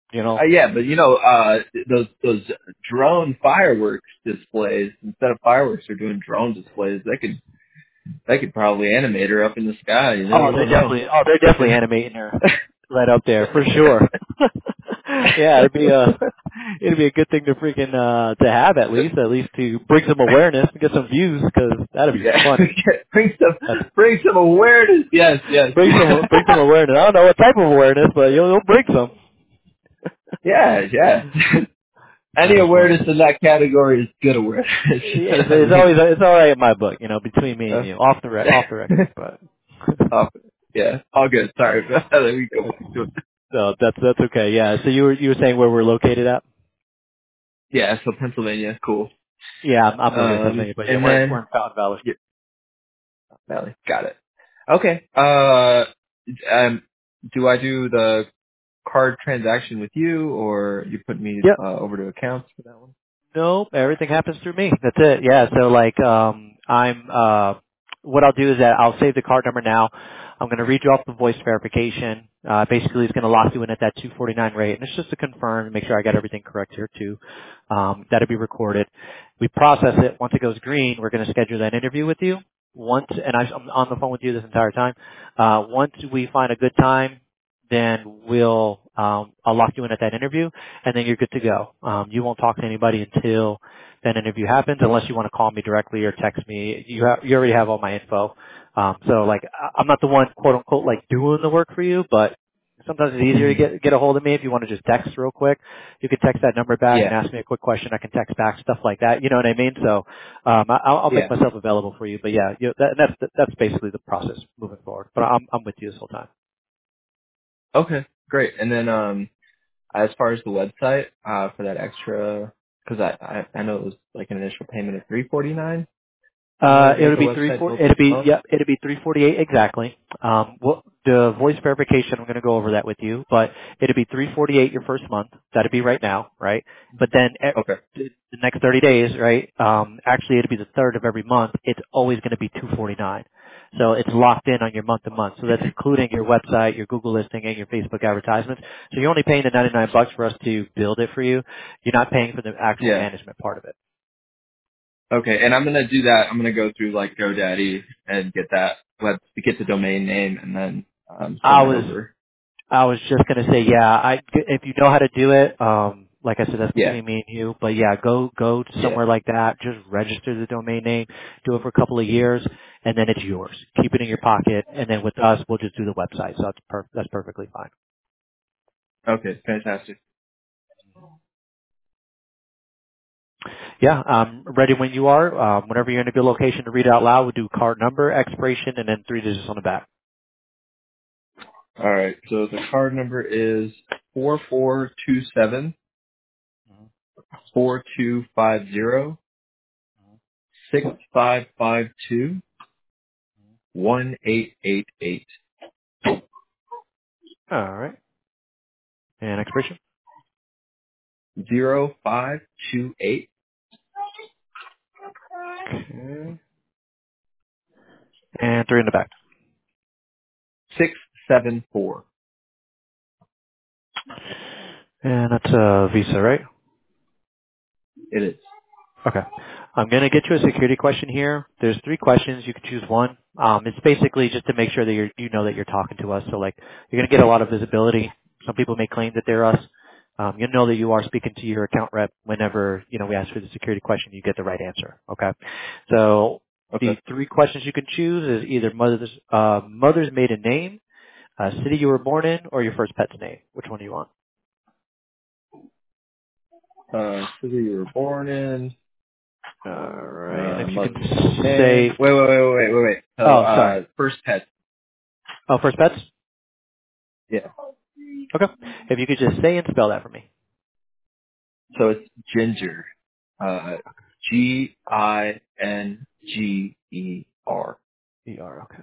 A: You
C: Uh,
A: know.
C: yeah, but you know, uh, those those drone fireworks displays, instead of fireworks, they're doing drone displays. They could they could probably animate her up in the sky. You
A: Oh,
C: never
A: they
C: will know.
A: definitely. Oh, they're definitely animating her right up there for sure. Yeah, it'd be a it'd be a good thing to freaking uh to have at least at least to bring some awareness and get some views because that'd be
C: Yeah,
A: funny.
C: bring
A: That's
C: some bring some awareness. Yes, yes.
A: bring some bring some awareness. I don't know what type of awareness, but you'll, you'll bring some.
C: yeah, yeah. Any
A: That's funny.
C: awareness in that category is good awareness.
A: Yeah, It's,
C: At
A: it's
C: least.
A: always it's all right in my book, you know, between me and
C: Uh,
A: you, off the re- off the record. But
C: oh, yeah, all good. Sorry, let me go back to it.
A: so that's that's okay. Yeah. So you were you were saying where we're located at?
C: Yeah, so Pennsylvania, cool.
A: Yeah, I'm, I'm over in
C: Um,
A: Pennsylvania, but yeah,
C: and
A: we're we're
C: then
A: in Fountain Valley.
C: yeah, Valley, got it. Okay. Uh, um, do I do the card transaction with you, or you put me
A: Yep.
C: uh, over to accounts for that one?
A: No, everything happens through me. That's it. Yeah. So like, um, I'm, uh, what I'll do is that I'll save the card number now. I'm going to read you off the voice verification. Uh, basically it's going to lock you in at that two forty-nine rate. And it's just to confirm and make sure I got everything correct here too. Um, that'll be recorded. We process it. Once it goes green, we're going to schedule that interview with you. Once, and I, I'm on the phone with you this entire time. Uh, once we find a good time, then we'll, um, I'll lock you in at that interview and then you're good to go. Um, you won't talk to anybody until that interview happens, unless you want to call me directly or text me. You have, you already have all my info. Um, so like, I- I'm not the one, quote unquote, like doing the work for you, but sometimes it's easier to
C: hmm
A: get get a hold of me if you want to just text real quick. You can text that number back and
C: Yeah,
A: ask me a quick question. I can text back, stuff like that. You know what I mean? So um, I- I'll, I'll make
C: yeah.
A: myself available for you. But yeah, you that, that's that's basically the process moving forward. But I'm I'm with you this whole time.
C: Okay, great. And then um, as far as the website, uh, for that extra, because I, I I know it was like an initial payment of three forty nine
A: Uh,
C: to get
A: it'll
C: the
A: be three
C: website
A: four.
C: built
A: It'll
C: each
A: be
C: month.
A: yep. It'll be three forty eight exactly. Um, what the voice verification? I'm going to go over that with you, but it'll be three forty eight your first month. That'll be right now, right? But then e-
C: Okay.
A: the the next thirty days, right? Um, actually, it'll be the third of every month. It's always going to be two forty nine. So it's locked in on your month to month. So that's including your website, your Google listing, and your Facebook advertisements. So you're only paying the ninety nine bucks for us to build it for you. You're not paying for the actual
C: Yeah.
A: management part of it.
C: Okay, and I'm gonna do that. I'm gonna go through like GoDaddy and get that web, get the domain name, and then um, send
A: I
C: that
A: was
C: over.
A: I was just gonna say, yeah, I if you know how to do it, um, like I said, that's
C: Yeah,
A: between me and you. But yeah, go go to
C: yeah.
A: somewhere like that. Just register the domain name, do it for a couple of years, and then it's yours. Keep it in your pocket, and then with us, we'll just do the website. So that's per- that's perfectly fine.
C: Okay, fantastic.
A: Yeah, um, ready when you are. Um, whenever you're in a good location to read out loud, we'll do card number, expiration, and then three digits on the back.
C: All right, so the card number is four four two seven four two five zero six five five two one eight eight eight
A: All right, and expiration,
C: zero five two eight
A: okay, and three in the back.
C: six seven four.
A: And that's a Visa, right?
C: It is.
A: Okay. I'm going to get you a security question here. There's three questions. You can choose one. Um, it's basically just to make sure that you're, you know that you're talking to us. So like, you're going to get a lot of visibility. Some people may claim that they're us. Um, you know that you are speaking to your account rep whenever, you know, we ask for the security question, you get the right answer. Okay. So the
C: Okay.
A: three questions you can choose is either mother's, uh, mother's maiden name, uh, city you were born in, or your first pet's name. Which one do you want?
C: Uh, city you were born in.
A: All right. And
C: Uh,
A: if you can
C: mother's name.
A: say,
C: Wait, wait, wait, wait, wait, wait. So,
A: oh, sorry.
C: uh, first pet.
A: Oh, first pets?
C: Yeah.
A: Okay. If you could just say and spell that for me.
C: So it's Ginger. Uh, G I N G E R.
A: E R, okay.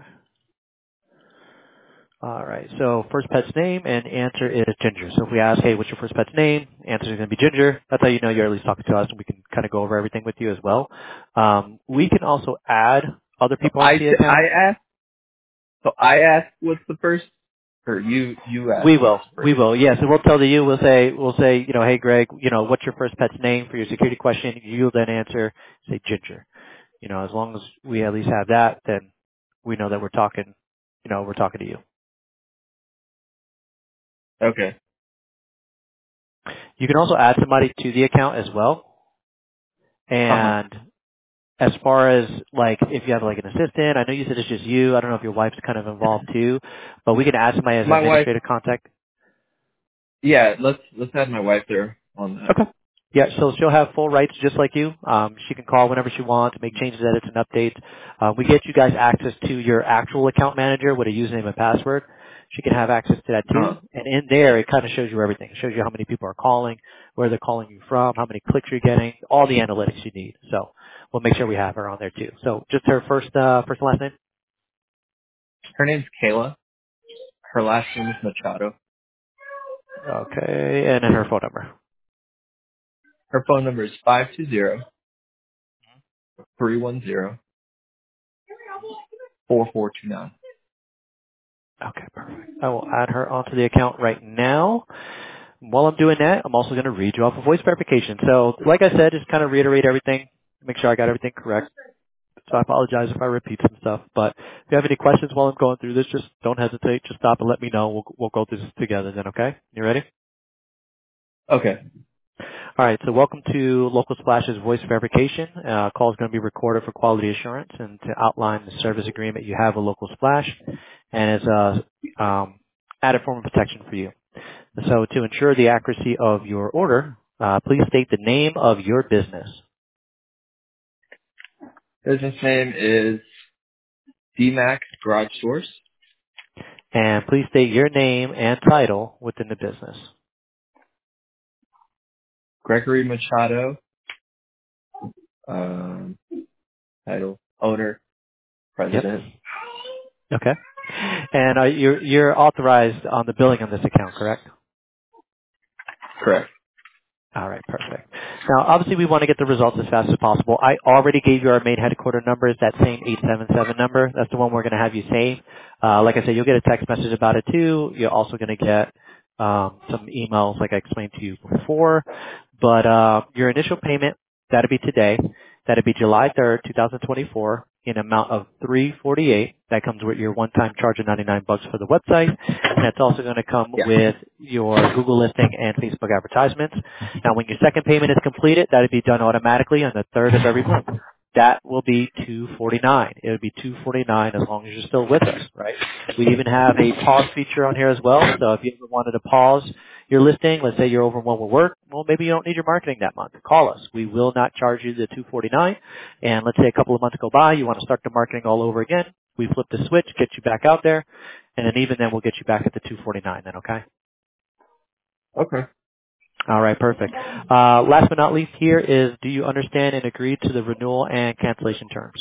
A: All right. So first pet's name and answer is Ginger. So if we ask, hey, what's your first pet's name? Answer is going to be Ginger. That's how you know you're at least talking to us, and we can kind of go over everything with you as well. Um, we can also add other
C: So
A: people
C: I,
A: onto the
C: I
A: account.
C: asked, so I asked what's the first Or you you ask
A: We
C: us
A: will.
C: first.
A: We will. Yes. And we'll tell the you, we'll say, we'll say, you know, hey Greg, you know, what's your first pet's name for your security question? You'll then answer, say Ginger. You know, as long as we at least have that, then we know that we're talking, you know, we're talking to you.
C: Okay.
A: You can also add somebody to the account as well.
C: Uh huh.
A: And as far as like, if you have like an assistant, I know you said it's just you. I don't know if your wife's kind of involved too, but we can add somebody as an
C: My wife.
A: administrative contact.
C: Yeah. Let's let's add my wife there on that.
A: Okay. Yeah, so she'll have full rights just like you. Um, she can call whenever she wants, make changes, edits, and updates. Uh, we get you guys access to your actual account manager with a username and password. She can have access to that
C: Uh
A: too. And in there, it kind of shows you everything. It shows you how many people are calling, where they're calling you from, how many clicks you're getting, all the analytics you need. So we'll make sure we have her on there too. So just her first, uh, first and last name?
C: Her name's Kayla. Her last name is Machado.
A: Okay, and then her phone number.
C: Her phone number is five two zero three one zero four four two nine.
A: Okay, perfect. I will add her onto the account right now. While I'm doing that, I'm also going to read you off a voice verification. So, like I said, just kind of reiterate everything, make sure I got everything correct. So I apologize if I repeat some stuff. But if you have any questions while I'm going through this, just don't hesitate. Just stop and let me know. We'll, we'll go through this together then, okay? You ready?
C: Okay.
A: All right, so welcome to Local Splash's voice verification. Uh, call is going to be recorded for quality assurance and to outline the service agreement you have with Local Splash and as a um, added form of protection for you. So to ensure the accuracy of your order, uh, please state the name of your business.
C: Business name is D MAX Garage Stores.
A: And please state your name and title within the business.
C: Gregory Machado. Um, title owner,
A: Yep.
C: president.
A: Okay. And uh, you're, you're authorized on the billing on this account, correct?
C: Correct.
A: All right, perfect. Now, obviously, we want to get the results as fast as possible. I already gave you our main headquarter number. It's that same eight seven seven number. That's the one we're going to have you save. Uh, like I said, you'll get a text message about it too. You're also going to get um, some emails, like I explained to you before. But uh, your initial payment, that'll be today. That'll be July third, twenty twenty-four, in amount of three forty-eight. That comes with your one-time charge of ninety-nine bucks for the website, and that's also going to come
C: Yeah.
A: with your Google listing and Facebook advertisements. Now, when your second payment is completed, that'll be done automatically on the third of every month. That will be two forty-nine. It would be two forty-nine as long as you're still with us, right? We even have a pause feature on here as well. So if you ever wanted to pause your listing, let's say you're overwhelmed with work, well, maybe you don't need your marketing that month. Call us. We will not charge you the two forty-nine. And let's say a couple of months go by, you want to start the marketing all over again. We flip the switch, get you back out there, and then even then we'll get you back at the two forty-nine then, okay?
C: Okay.
A: All right, perfect. Uh, last but not least here is, do you understand and agree to the renewal and cancellation terms?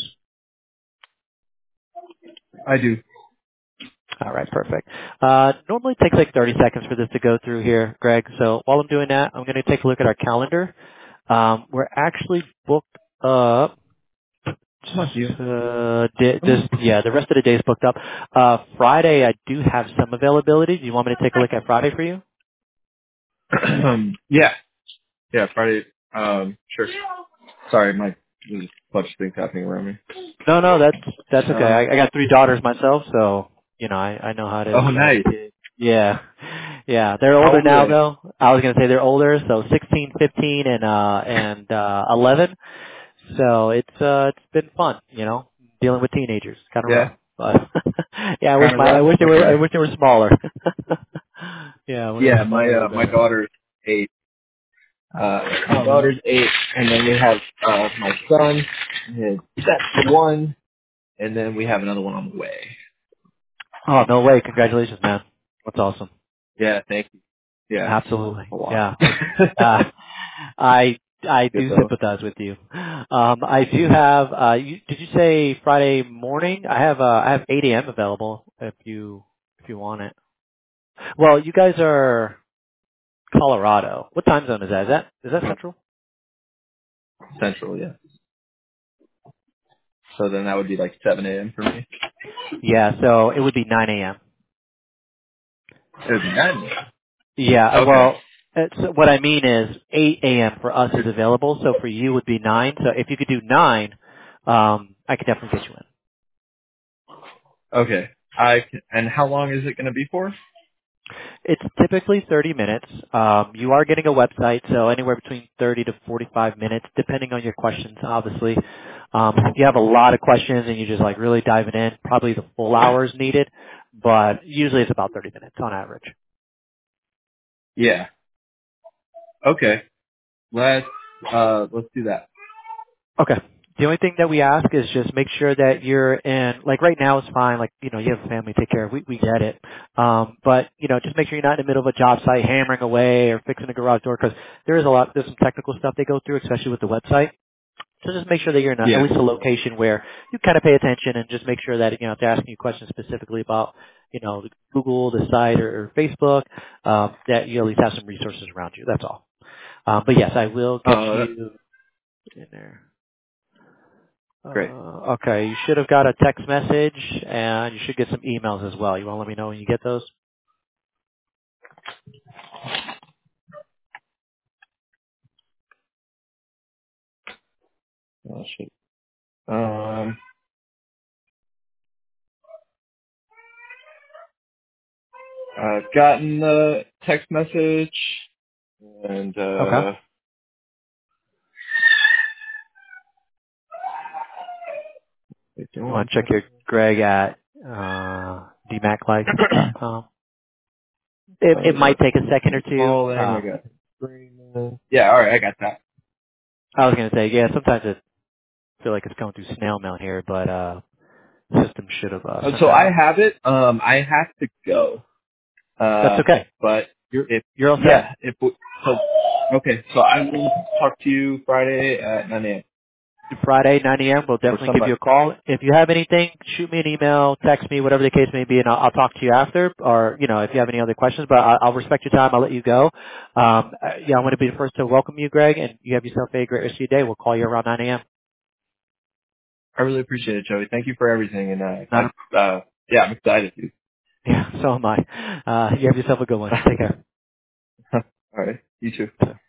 C: I do.
A: All right, perfect. Uh, normally it takes like thirty seconds for this to go through here, Greg. So while I'm doing that, I'm going to take a look at our calendar. Um, we're actually booked up.
C: Fuck you.
A: Uh, di- this, yeah, the rest of the day is booked up. Uh, Friday, I do have some availability. Do you want me to take a look at Friday for you?
C: um, yeah. Yeah, Friday. Um, sure. Sorry, my there's a bunch of things happening around me.
A: No, no, that's that's okay. I,
C: Um,
A: I got three daughters myself, so you know I, I know how it is
C: oh,
A: to have
C: nice.
A: kids. Yeah, yeah. They're
C: How
A: older
C: old
A: now,
C: are they?
A: though. I was gonna say they're older, so sixteen, fifteen, and uh and uh eleven. So it's uh it's been fun, you know, dealing with teenagers. Kind of
C: Yeah.
A: rough, but yeah, I wish
C: Kind of
A: my I
C: rough.
A: wish they were I
C: Okay.
A: wish they were smaller. Yeah, when they were
C: Yeah, my
A: smaller, it
C: uh,
A: was
C: my
A: better.
C: daughter's eight. Uh, my
A: Oh, really?
C: daughter's eight, and then we have uh my son. His that's one, and then we have another one on the way.
A: Oh, no way! Congratulations, man. That's awesome.
C: Yeah, thank you. Yeah,
A: Absolutely.
C: a lot.
A: Yeah. It's, uh, I I
C: Good
A: do
C: though.
A: sympathize with you. Um, I do have. Uh, you, did you say Friday morning? I have. Uh, I have eight a.m. available if you if you want it. Well, you guys are Colorado. What time zone is that? Is that is that Central?
C: Central, yeah. So then that would be like seven a.m. for me.
A: Yeah. So it would be nine a.m.
C: It would be nine.
A: Yeah,
C: Okay.
A: well, it's, what I mean is eight a.m. for us is available, so for you would be nine. So if you could do nine, um, I could definitely get you in.
C: Okay. I can, and how long is it going to be for?
A: It's typically thirty minutes. Um, you are getting a website, so anywhere between thirty to forty-five minutes, depending on your questions, obviously. Um, if you have a lot of questions and you're just like really diving in, probably the full hour is needed, but usually it's about thirty minutes on average.
C: Yeah. Okay. Let's uh let's do that.
A: Okay. The only thing that we ask is just make sure that you're in, like right now it's fine, like, you know, you have a family to take care of, we, we get it. Um, but, you know, just make sure you're not in the middle of a job site hammering away or fixing a garage door because there is a lot, there's some technical stuff they go through, especially with the website. So just make sure that you're in a, at
C: Yeah.
A: least a location where you kind of pay attention and just make sure that, you know, if they're asking you questions specifically about, you know, Google, the site or, or Facebook, um, that you at least have some resources around you. That's all. Um, but yes, I will get
C: Uh
A: you in there.
C: great.
A: Uh, okay, you should have got a text message and you should get some emails as well. You want to let me know when you get those?
C: Oh shit. Um I've gotten the text message and
A: Okay.
C: uh wait,
A: You
C: one
A: want to check your Greg at uh, d mac life dot com. It, it
C: uh
A: might take a second or two.
C: calling, I
A: Uh,
C: got Freeman. Yeah, all right, I got that.
A: I was going to say, yeah, sometimes it feel like it's going through snail mail here, but uh, the system should have uh,
C: Uh,
A: sent
C: so
A: that
C: I
A: out.
C: have it. Um I have to go.
A: That's
C: Uh
A: okay.
C: but
A: You're
C: if
A: you're all set.
C: yeah, if we, so okay, so I will talk to you Friday at nine a.m.
A: Friday, nine a.m. We'll
C: or
A: definitely give you
C: somebody.
A: a call. If you have anything, shoot me an email, text me, whatever the case may be, and I'll, I'll talk to you after. Or, you know, if you have any other questions, but I'll, I'll respect your time. I'll let you go. Um, uh, yeah, I want to be the first to welcome you, Greg, and you have yourself a great rest of your day. We'll call you around nine a.m.
C: I really appreciate it, Joey. Thank you for everything, and uh,
A: Not a,
C: I, uh, yeah, I'm excited, dude.
A: yeah, so am I. Uh, you have yourself a good one. Take care.
C: All right, you too.